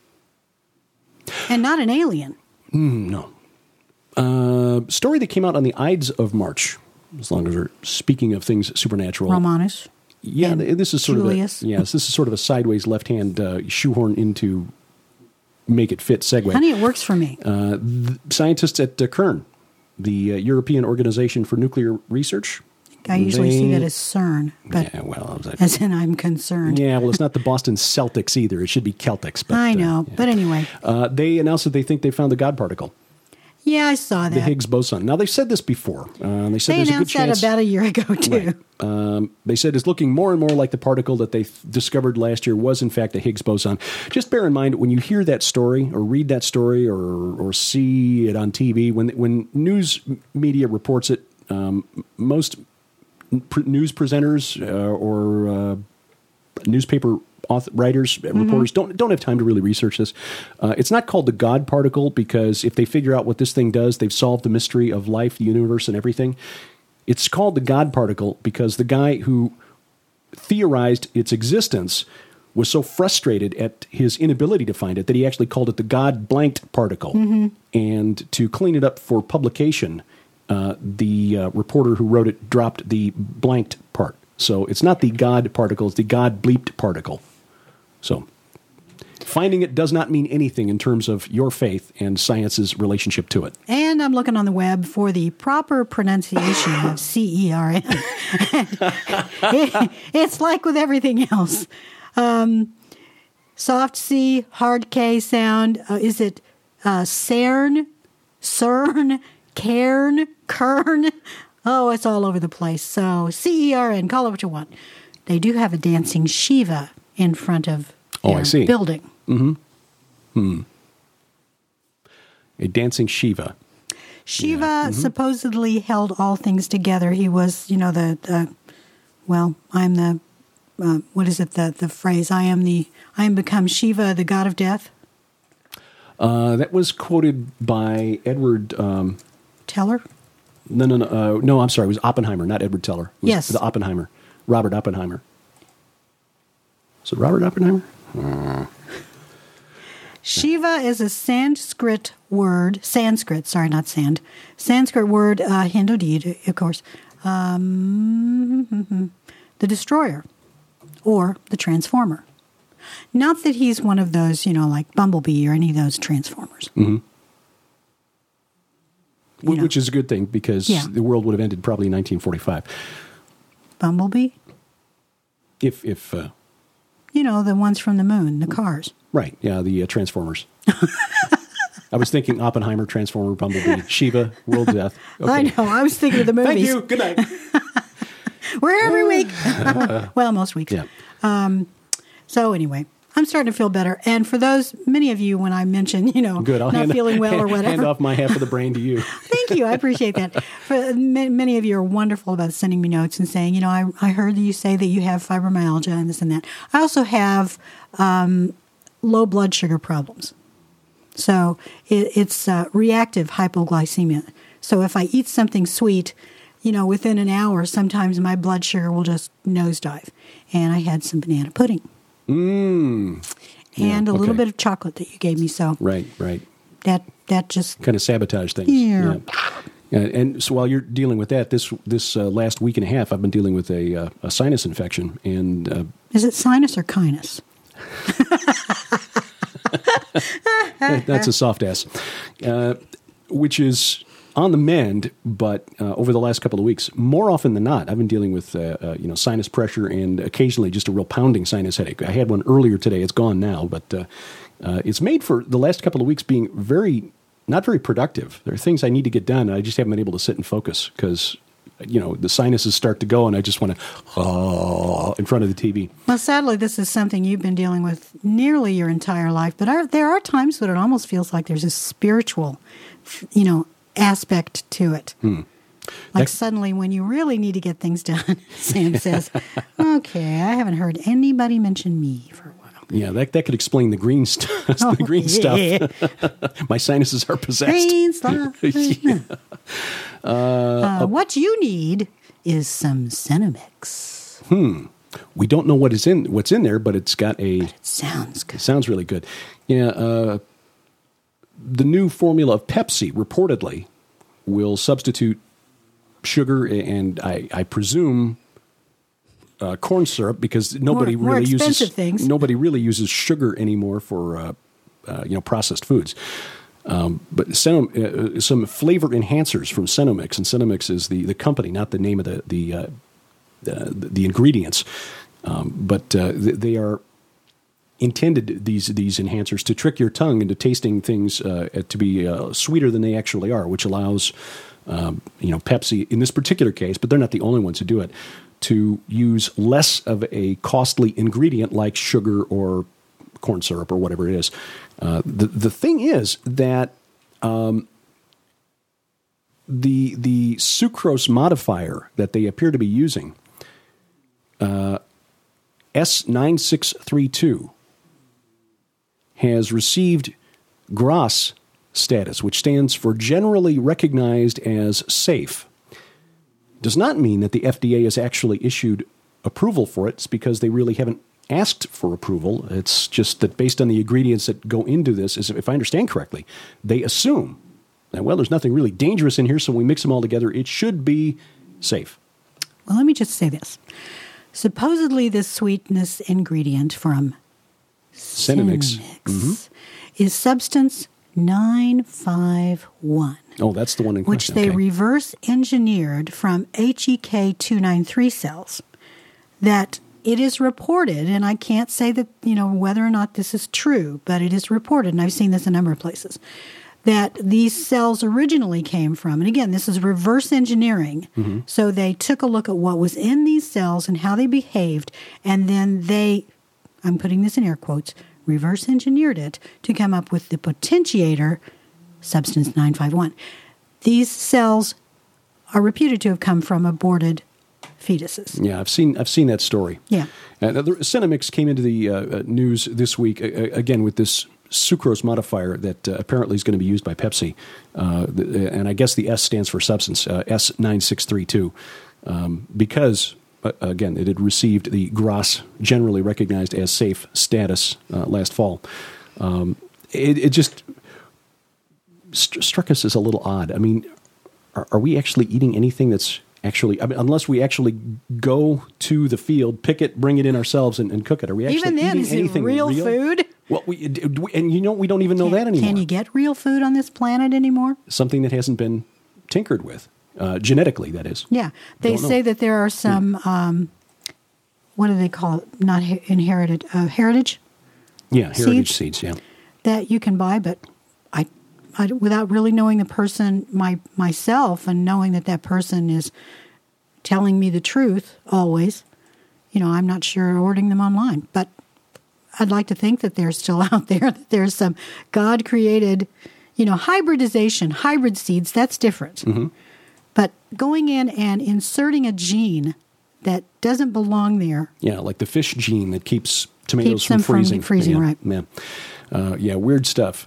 and not an alien. Mm, no. Uh, story that came out on the Ides of March. As long as we're speaking of things supernatural, Romanus. Yeah, and this is sort Julius. of a, yes, this is sort of a sideways left-hand uh, shoehorn into make it fit segue. Honey, it works for me. Uh, scientists at uh, CERN, the uh, European Organization for Nuclear Research. I usually they, see that as CERN, but yeah, well, that, as in I'm concerned. Yeah, well, it's not the Boston Celtics either. It should be Celtics. But, I know, uh, yeah. but anyway. Uh, they announced that they think they found the God particle. Yeah, I saw that. The Higgs boson. Now, they've said this before. Uh, they said they there's announced a good chance, that about a year ago, too. Right. Um, they said it's looking more and more like the particle that they th- discovered last year was, in fact, a Higgs boson. Just bear in mind, when you hear that story or read that story or or see it on T V, when when news media reports it, um, most pr- news presenters uh, or uh, newspaper author, writers, mm-hmm. reporters don't don't have time to really research this. Uh, it's not called the God particle because if they figure out what this thing does, they've solved the mystery of life, the universe, and everything. It's called the God particle because the guy who theorized its existence was so frustrated at his inability to find it that he actually called it the God blanked particle. Mm-hmm. And to clean it up for publication, uh, the uh, reporter who wrote it dropped the blanked part. So it's not the God particle, it's the God bleeped particle. So finding it does not mean anything in terms of your faith and science's relationship to it. And I'm looking on the web for the proper pronunciation of C E R N. it, it's like with everything else. Um, soft C, hard K sound. Uh, is it uh, CERN, CERN, Cairn, Kern? Oh, it's all over the place. So C E R N, call it what you want. They do have a dancing Shiva in front of oh, their I see. building. Mm-hmm. Hmm. A dancing Shiva. Shiva yeah. mm-hmm. supposedly held all things together. He was, you know, the, the well, I'm the, uh, what is it, the, the phrase, I am the, I am become Shiva, the god of death? Uh, that was quoted by Edward... Um, Teller? No, no, no. Uh, no, I'm sorry. It was Oppenheimer, not Edward Teller. It was yes. The Oppenheimer. Robert Oppenheimer. Is it Robert Oppenheimer? Uh. Shiva is a Sanskrit word, Sanskrit, sorry, not sand, Sanskrit word, uh, Hindu deity, of course, um, the destroyer or the transformer. Not that he's one of those, you know, like Bumblebee or any of those transformers. Mm-hmm. You know. Which is a good thing because yeah. the world would have ended probably in nineteen forty-five. Bumblebee? If, if uh, you know, the ones from the moon, the cars. Right, yeah, the uh, Transformers. I was thinking Oppenheimer, Transformer, Bumblebee, Shiva, World Death. Okay. I know, I was thinking of the movies. Thank you, good night. We're here every week. Well, most weeks. Yeah. Um, so anyway, I'm starting to feel better. And for those, many of you, when I mention, you know, good. I'll not hand, feeling well hand, or whatever. hand off my half of the brain to you. Thank you. I appreciate that. For many of you are wonderful about sending me notes and saying, you know, I, I heard you say that you have fibromyalgia and this and that. I also have um, low blood sugar problems. So it, it's uh, reactive hypoglycemia. So if I eat something sweet, you know, within an hour, sometimes my blood sugar will just nosedive. And I had some banana pudding. Mmm. And yeah, a little okay. bit of chocolate that you gave me. So right, right. That that just kind of sabotage things. Yeah. yeah. And so while you're dealing with that, this this uh, last week and a half, I've been dealing with a, uh, a sinus infection. And uh, is it sinus or kinus? That's a soft ass, uh, which is on the mend. But uh, over the last couple of weeks, more often than not, I've been dealing with uh, uh, you know sinus pressure and occasionally just a real pounding sinus headache. I had one earlier today; it's gone now, but uh, uh, it's made for the last couple of weeks being very not very productive. There are things I need to get done. And I just haven't been able to sit and focus because you know the sinuses start to go, and I just want to oh, in front of the T V. Well, sadly, this is something you've been dealing with nearly your entire life. But are, there are times when it almost feels like there's a spiritual, you know, aspect to it. Hmm. Like that, suddenly when you really need to get things done, Sam says, okay, I haven't heard anybody mention me for a while. Yeah, that that could explain the green stuff. Oh, the green yeah. stuff. My sinuses are possessed. Green stuff. yeah. uh, uh, what you need is some Cenomix. Hmm. We don't know what is in what's in there, but it's got a. But it sounds good. It sounds really good. Yeah. Uh, the new formula of Pepsi reportedly will substitute sugar and I, I presume uh, corn syrup because nobody more, really more uses things. nobody really uses sugar anymore for uh, uh, you know processed foods. Um, but Cenom, uh, some flavor enhancers from Cenomix, and Cenomix is the, the company, not the name of the the uh, the, the ingredients, um, but uh, they are intended these these enhancers to trick your tongue into tasting things uh, to be uh, sweeter than they actually are, which allows um, you know Pepsi in this particular case, but they're not the only ones who do it, to use less of a costly ingredient like sugar or corn syrup or whatever it is. Uh, the the thing is that um, the the sucrose modifier that they appear to be using uh, S nine six three two has received G R A S status, which stands for Generally Recognized as Safe. Does not mean that the F D A has actually issued approval for it. It's because they really haven't asked for approval. It's just that based on the ingredients that go into this, is if I understand correctly, they assume that, well, there's nothing really dangerous in here, so when we mix them all together, it should be safe. Well, let me just say this. Supposedly the sweetness ingredient from Cinemix mm-hmm. is substance nine five one. Oh, that's the one in which question. they okay. reverse engineered from H E K two ninety-three cells. That it is reported, and I can't say that, you know, whether or not this is true, but it is reported, and I've seen this a number of places, that these cells originally came from, and again, this is reverse engineering, mm-hmm. so they took a look at what was in these cells and how they behaved, and then they, I'm putting this in air quotes, reverse engineered it to come up with the potentiator, substance nine five one. These cells are reputed to have come from aborted fetuses. Yeah, I've seen I've seen that story. Yeah. Uh, the Cinemix came into the uh, news this week, uh, again, with this sucrose modifier that uh, apparently is going to be used by Pepsi. Uh, the, and I guess the S stands for substance, uh, S nine six three two, um, because, uh, again, it had received the G R A S, generally recognized as safe status, uh, last fall. Um, it, it just st- struck us as a little odd. I mean, are, are we actually eating anything that's actually, I mean, unless we actually go to the field, pick it, bring it in ourselves, and, and cook it? Are we actually even then, eating is anything it real, real food? Well, we, and you know, we don't even know can, that anymore. Can you get real food on this planet anymore? Something that hasn't been tinkered with, uh, genetically, that is. Yeah. They Don't say know. that there are some, um, what do they call it? Not he- inherited, uh, heritage? Yeah, heritage seeds, seeds, yeah. That you can buy, but I, I, without really knowing the person my myself and knowing that that person is telling me the truth always, you know, I'm not sure ordering them online. But I'd like to think that they're still out there, that there's some God-created, you know, hybridization, hybrid seeds, that's different. Mm-hmm. But going in and inserting a gene that doesn't belong there. Yeah, like the fish gene that keeps tomatoes keeps from them freezing. From freezing, yeah, right. Yeah, uh, yeah, weird stuff.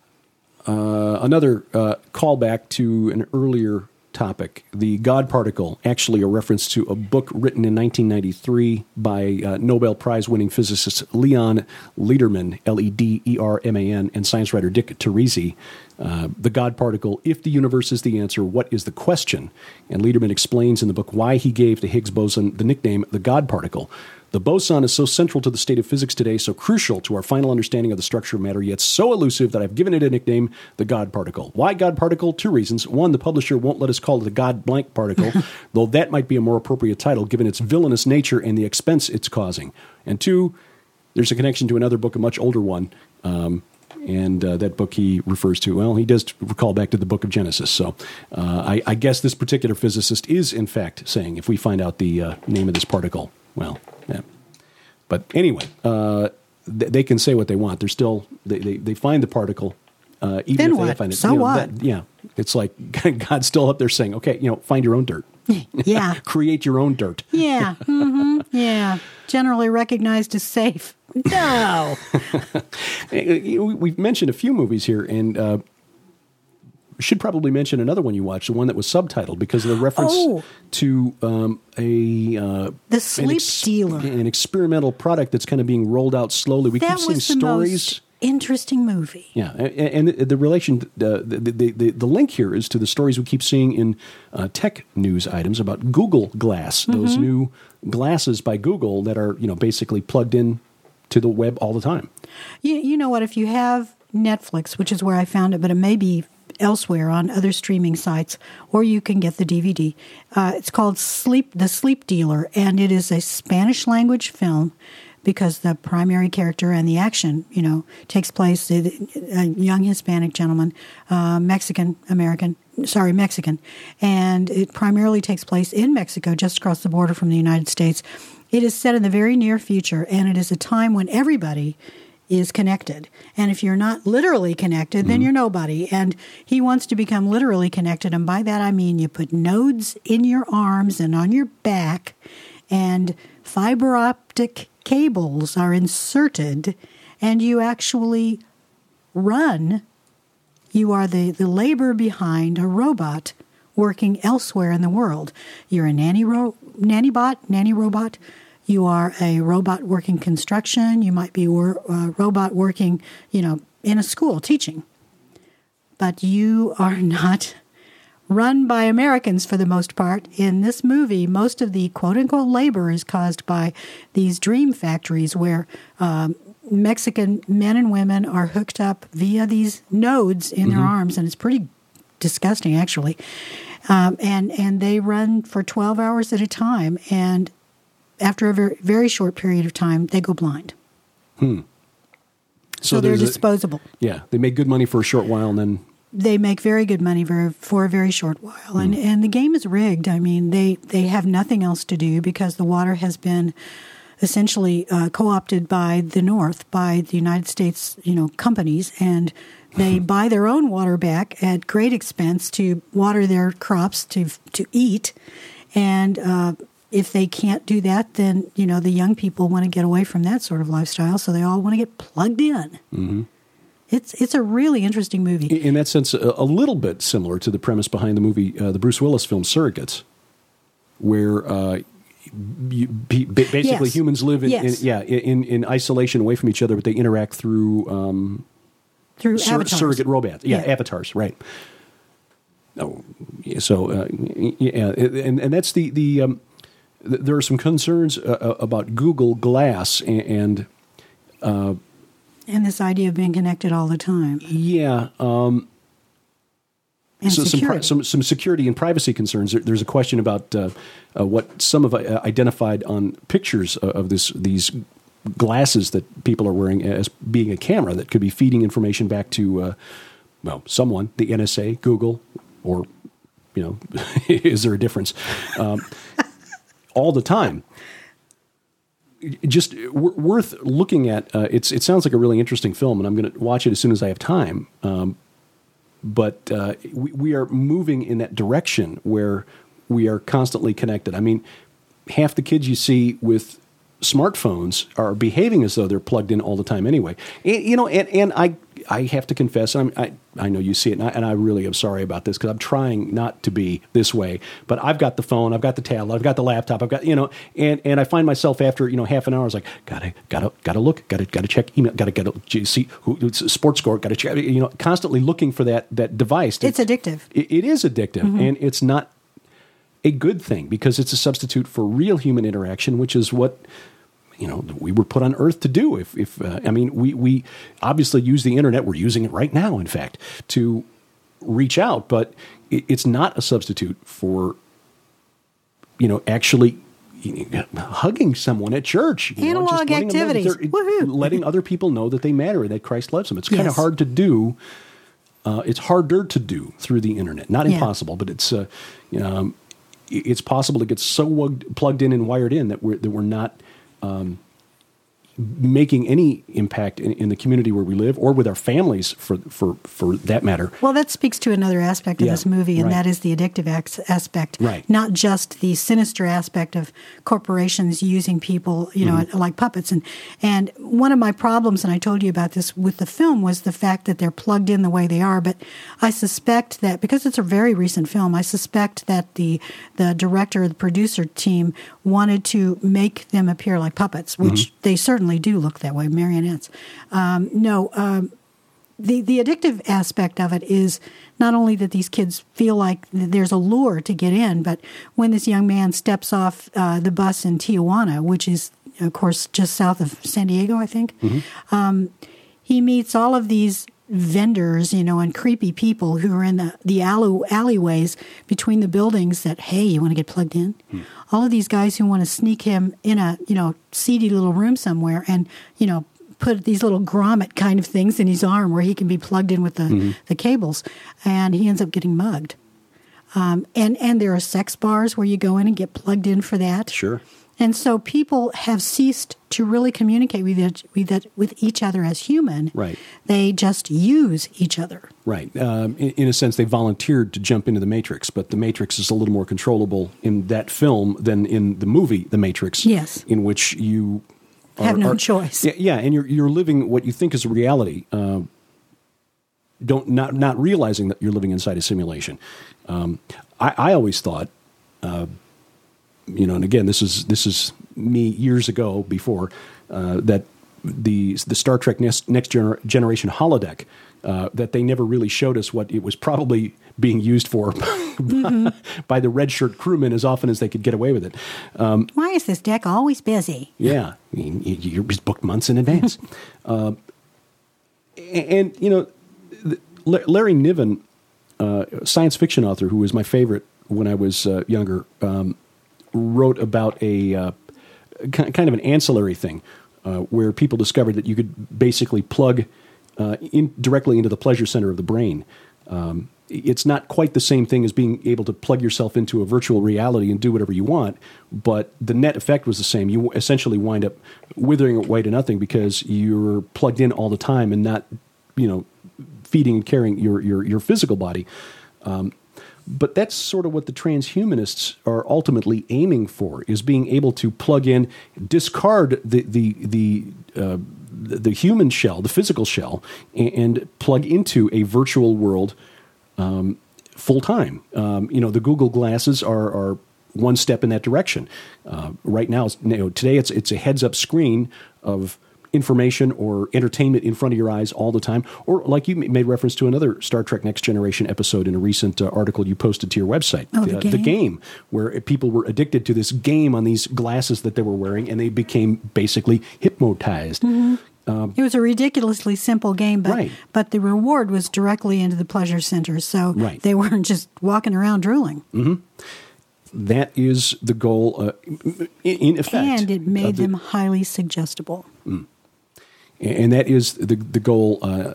Uh, another uh, callback to an earlier topic, the God particle, actually a reference to a book written in nineteen ninety-three by uh, Nobel Prize-winning physicist Leon Lederman, L E D E R M A N, and science writer Dick Teresi. Uh, the God particle, if the universe is the answer, what is the question? And Lederman explains in the book why he gave the Higgs boson the nickname the God particle. The boson is so central to the state of physics today, so crucial to our final understanding of the structure of matter, yet so elusive that I've given it a nickname, the God particle. Why God particle? Two reasons. One, the publisher won't let us call it the God blank particle, though that might be a more appropriate title given its villainous nature and the expense it's causing. And two, there's a connection to another book, a much older one, um, and uh, that book he refers to, well, he does recall back to the book of Genesis. So uh, I, I guess this particular physicist is, in fact, saying if we find out the uh, name of this particle, well, yeah. But anyway, uh, th- they can say what they want. They're still, they, they, they find the particle, uh, even then if they what? find it. So you know, what? That, yeah. It's like God's still up there saying, okay, you know, find your own dirt. Yeah. Create your own dirt. Yeah. Mm-hmm. Yeah. Generally recognized as safe. No. We've mentioned a few movies here, and uh, should probably mention another one you watched, the one that was subtitled, because of the reference oh. to um, a uh, the sleep an ex- dealer, an experimental product that's kind of being rolled out slowly. We that keep seeing was the stories. Most interesting movie. Yeah, and, and the, the relation, uh, the, the, the the link here is to the stories we keep seeing in uh, tech news items about Google Glass, mm-hmm. those new glasses by Google that are, you know, basically plugged in to the web all the time. You, you know what? If you have Netflix, which is where I found it, but it may be elsewhere on other streaming sites, or you can get the D V D. Uh, it's called Sleep, The Sleep Dealer, and it is a Spanish language film because the primary character and the action, you know, takes place, a young Hispanic gentleman, uh, Mexican American, sorry, Mexican, and it primarily takes place in Mexico, just across the border from the United States. It is set in the very near future, and it is a time when everybody is connected. And if you're not literally connected, then mm-hmm. you're nobody. And he wants to become literally connected. And by that, I mean you put nodes in your arms and on your back and fiber optic cables are inserted and you actually run. You are the, the labor behind a robot working elsewhere in the world. You're a nanny ro- nanny bot, nanny robot. You are a robot working construction. You might be a wor- uh, robot working, you know, in a school teaching. But you are not run by Americans for the most part. In this movie, most of the quote-unquote labor is caused by these dream factories where um, Mexican men and women are hooked up via these nodes in mm-hmm. their arms, and it's pretty disgusting, actually. Um, and, and they run for twelve hours at a time, and after a very, very short period of time, they go blind. Hmm. So, so they're disposable. A, yeah, they make good money for a short while, and then... They make very good money for, for a very short while. Mm. And and the game is rigged. I mean, they, they have nothing else to do because the water has been essentially uh, co-opted by the North, by the United States, you know, companies, and they buy their own water back at great expense to water their crops, to to eat. And uh, if they can't do that, then, you know, the young people want to get away from that sort of lifestyle, so they all want to get plugged in. Mm-hmm. It's it's a really interesting movie. In that sense, a, a little bit similar to the premise behind the movie, uh, the Bruce Willis film Surrogates, where uh, you, basically yes. humans live in, yes. in yeah in, in isolation away from each other, but they interact through um, through sur- avatars. surrogate robots. Yeah, yeah. avatars, right? Oh, so uh, yeah, and and that's the the um, th- there are some concerns uh, about Google Glass and. and uh, And this idea of being connected all the time. Yeah. Um, and so security. Some, some some security and privacy concerns. There, there's a question about uh, uh, what some have uh, identified on pictures of, of this these glasses that people are wearing as being a camera that could be feeding information back to, uh, well, someone, the N S A, Google, or, you know, is there a difference? Um, all the time. Just w- worth looking at. Uh, it's it sounds like a really interesting film, and I'm going to watch it as soon as I have time. Um, but uh, we, we are moving in that direction where we are constantly connected. I mean, half the kids you see with smartphones are behaving as though they're plugged in all the time anyway. And, you know, and, and I I have to confess, I'm, I I know you see it, and I, and I really am sorry about this because I'm trying not to be this way. But I've got the phone, I've got the tablet, I've got the laptop, I've got, you know, and, and I find myself after, you know, half an hour, I was like, gotta gotta gotta look, gotta gotta check email, gotta gotta see who sports score, gotta check, you know, constantly looking for that that device. It's to, addictive. It, it is addictive, mm-hmm. and it's not a good thing because it's a substitute for real human interaction, which is what, you know, we were put on Earth to do. If, if uh, I mean, we, we obviously use the internet. We're using it right now, in fact, to reach out. But it, it's not a substitute for, you know, actually you know, hugging someone at church. You Analog know, activities. Letting other people know that they matter and that Christ loves them. It's kind yes. of hard to do. Uh, it's harder to do through the internet. Not yeah. impossible, but it's uh, um, it's possible to get so plugged in and wired in that we're that we're not. Um, making any impact in, in the community where we live or with our families for for, for that matter. Well, that speaks to another aspect of yeah, this movie, and right. that is the addictive aspect. Right. Not just the sinister aspect of corporations using people, you know, mm-hmm. like puppets. And, and one of my problems, and I told you about this with the film, was the fact that they're plugged in the way they are. But I suspect that, because it's a very recent film, I suspect that the, the director, the producer team wanted to make them appear like puppets, which mm-hmm. they certainly do look that way, marionettes. Um, no, um, the the addictive aspect of it is not only that these kids feel like there's a lure to get in, but when this young man steps off uh, the bus in Tijuana, which is, of course, just south of San Diego, I think, mm-hmm. um, he meets all of these vendors, you know, and creepy people who are in the, the alley, alleyways between the buildings that, hey, you want to get plugged in? Hmm. All of these guys who want to sneak him in a, you know, seedy little room somewhere and, you know, put these little grommet kind of things in his arm where he can be plugged in with the, mm-hmm. the cables, and he ends up getting mugged. Um, and, and there are sex bars where you go in and get plugged in for that. Sure. And so people have ceased to really communicate with each, with, with each other as human. Right. They just use each other. Right. Um, in, in a sense, they volunteered to jump into the Matrix, but the Matrix is a little more controllable in that film than in the movie The Matrix. Yes. In which you are, have no are, choice. Yeah, yeah, and you're you're living what you think is reality. Uh, don't not not realizing that you're living inside a simulation. Um, I, I always thought, uh, you know, and again, this is this is me years ago before uh, that the the Star Trek Next, Next Gener- Generation holodeck. Uh, that they never really showed us what it was probably being used for mm-hmm. by the red shirt crewmen as often as they could get away with it. Um, Why is this deck always busy? Yeah, I mean, you're booked months in advance. uh, and, you know, Larry Niven, uh, science fiction author who was my favorite when I was uh, younger, um, wrote about a uh, kind of an ancillary thing uh, where people discovered that you could basically plug Uh, in, directly into the pleasure center of the brain. Um, it's not quite the same thing as being able to plug yourself into a virtual reality and do whatever you want, but the net effect was the same. You essentially wind up withering away to nothing because you're plugged in all the time and not, you know, feeding and carrying your your, your physical body. Um, but that's sort of what the transhumanists are ultimately aiming for: is being able to plug in, discard the the the. Uh, the human shell, the physical shell, and, and plug into a virtual world um, full time. Um, you know, the Google glasses are, are one step in that direction. Uh, right now, you know, today it's it's a heads up screen of information or entertainment in front of your eyes all the time. Or like you made reference to another Star Trek Next Generation episode in a recent uh, article you posted to your website. Oh, the, uh, game? the game, where people were addicted to this game on these glasses that they were wearing, and they became basically hypnotized. Mm-hmm. Um, it was a ridiculously simple game, but right. but the reward was directly into the pleasure center, so right. they weren't just walking around drooling. Mm-hmm. That is the goal, uh, in, in effect. And it made the, them highly suggestible. Mm. And that is the the goal, uh,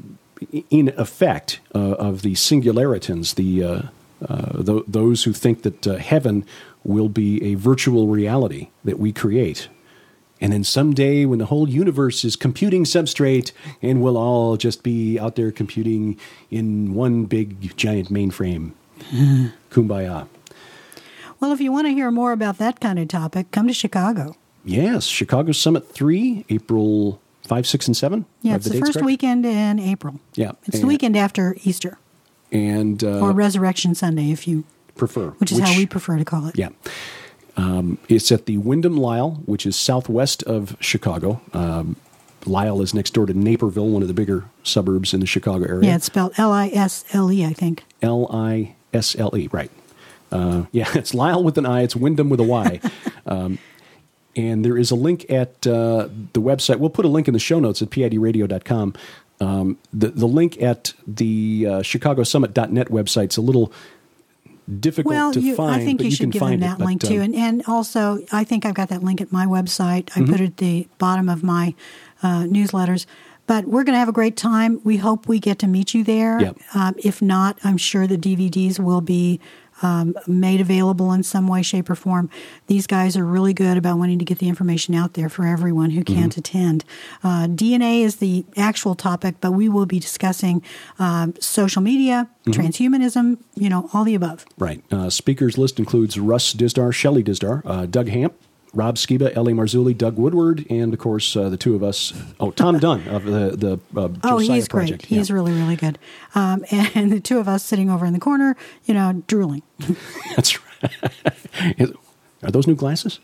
in effect, uh, of the singularitans, the uh, uh, th- those who think that uh, heaven will be a virtual reality that we create. And then someday when the whole universe is computing substrate and we'll all just be out there computing in one big giant mainframe. Kumbaya. Well, if you want to hear more about that kind of topic, come to Chicago. Yes, Chicago Summit three, April fifth, sixth, and seventh. Yeah, it's the, the first correct? weekend in April. Yeah. It's the weekend after Easter. And uh, or Resurrection Sunday, if you prefer. Which is which, how we prefer to call it. Yeah. Um, it's at the Wyndham Lisle, which is southwest of Chicago. Um, Lisle is next door to Naperville, one of the bigger suburbs in the Chicago area. Yeah, it's spelled L I S L E, I think. L I S L E, right. Uh, yeah, it's Lisle with an I. It's Wyndham with a Y. um, and there is a link at uh, the website. We'll put a link in the show notes at P I D radio dot com. Um, the, the link at the uh, chicago summit dot net website is a little difficult well, to you, find. I think but you, you should can give find them that it, link but, too. um, And, and also, I think I've got that link at my website. I mm-hmm. put it at the bottom of my uh, newsletters. But we're going to have a great time. We hope we get to meet you there. Yep. Um, if not, I'm sure the D V Ds will be um, made available in some way, shape, or form. These guys are really good about wanting to get the information out there for everyone who can't mm-hmm. attend. Uh, D N A is the actual topic, but we will be discussing um, social media, mm-hmm. transhumanism, you know, all the above. Right. Uh, speakers list includes Russ Dizdar, Shelley Dizdar, uh, Doug Hamp, Rob Skiba, Ellie Marzulli, Doug Woodward, and, of course, uh, the two of us. Oh, Tom Dunn of the, the uh, Josiah Oh, he's Project. great. He's yeah. really, really good. Um, and, and the two of us sitting over in the corner, you know, drooling. That's right. Are those new glasses?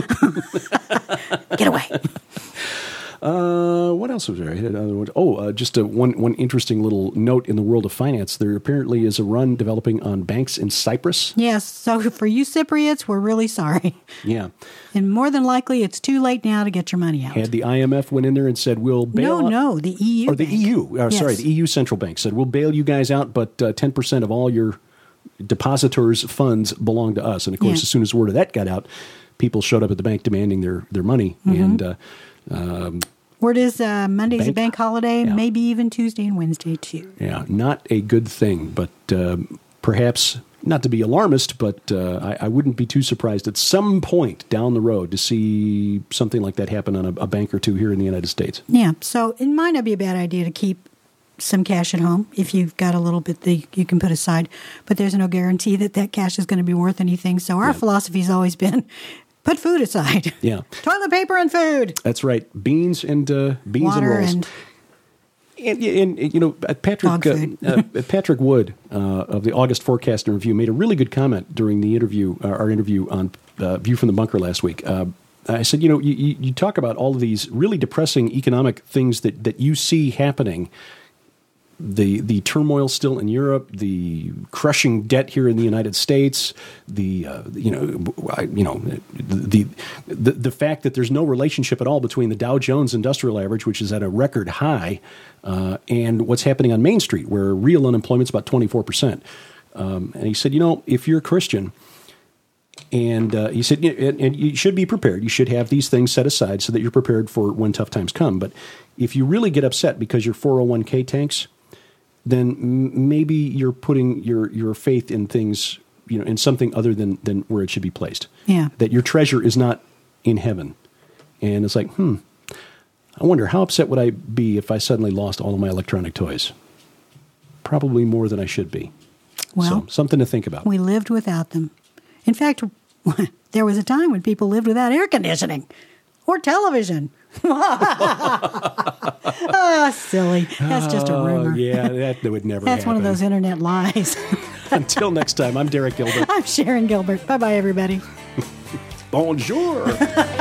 Get away. Uh, what else was there? Oh, uh, just a, one one interesting little note in the world of finance. There apparently is a run developing on banks in Cyprus. Yes, so for you Cypriots, we're really sorry. Yeah. And more than likely, it's too late now to get your money out. Had the I M F went in there and said, we'll bail No, out. no, the E U Or the bank. E U. Uh, yes. Sorry, the E U Central Bank said, we'll bail you guys out, but uh, ten percent of all your depositors' funds belong to us. And, of course, Yeah. as soon as word of that got out, people showed up at the bank demanding their, their money. Mm-hmm. And uh, um, word is uh, Monday's bank, a bank holiday, yeah. maybe even Tuesday and Wednesday, too. Yeah, not a good thing, but uh, perhaps not to be alarmist, but uh, I, I wouldn't be too surprised at some point down the road to see something like that happen on a, a bank or two here in the United States. Yeah, so it might not be a bad idea to keep some cash at home if you've got a little bit that you can put aside, but there's no guarantee that that cash is going to be worth anything. So our Yeah. philosophy has always been Put food aside. Yeah. Toilet paper and food. That's right. Beans and uh, beans Water and rolls. And, and, and, and you know, Patrick uh, uh, Patrick Wood uh, of the August Forecast and Review made a really good comment during the interview, uh, our interview on uh, View from the Bunker last week. Uh, I said, you know, you, you talk about all of these really depressing economic things that, that you see happening. The the turmoil still in Europe, the crushing debt here in the United States, the uh, you know I, you know the, the the fact that there's no relationship at all between the Dow Jones Industrial Average, which is at a record high, uh, and what's happening on Main Street, where real unemployment's about twenty-four percent. Um, and he said, you know, if you're a Christian, and uh, he said, and, and you should be prepared. You should have these things set aside so that you're prepared for when tough times come. But if you really get upset because your four oh one k tanks, then maybe you're putting your, your faith in things, you know, in something other than, than where it should be placed. Yeah. That your treasure is not in heaven. And it's like, hmm, I wonder how upset would I be if I suddenly lost all of my electronic toys? Probably more than I should be. Well, so, something to think about. We lived without them. In fact, there was a time when people lived without air conditioning or television. Oh, silly. That's just a rumor. Oh, yeah, that would never That's happen. one of those internet lies. Until next time, I'm Derek Gilbert. I'm Sharon Gilbert. Bye-bye, everybody. Bonjour.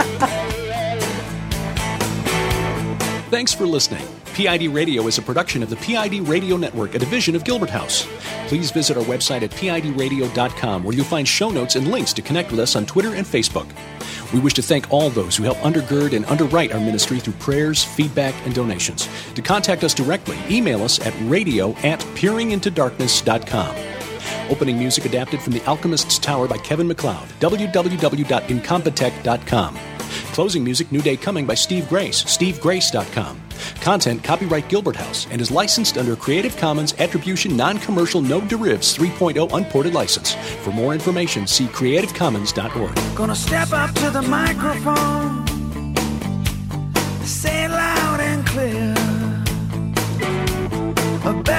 Thanks for listening. P I D Radio is a production of the P I D Radio Network, a division of Gilbert House. Please visit our website at P I D radio dot com, where you'll find show notes and links to connect with us on Twitter and Facebook. We wish to thank all those who help undergird and underwrite our ministry through prayers, feedback, and donations. To contact us directly, email us at radio at peering into darkness dot com. Opening music adapted from The Alchemist's Tower by Kevin MacLeod, w w w dot incompetech dot com. Closing music, New Day Coming by Steve Grace, steve grace dot com. Content, copyright Gilbert House, and is licensed under Creative Commons Attribution Non-Commercial No Derivatives three point oh Unported License. For more information, see creative commons dot org. Gonna step up to the microphone, say it loud and clear. A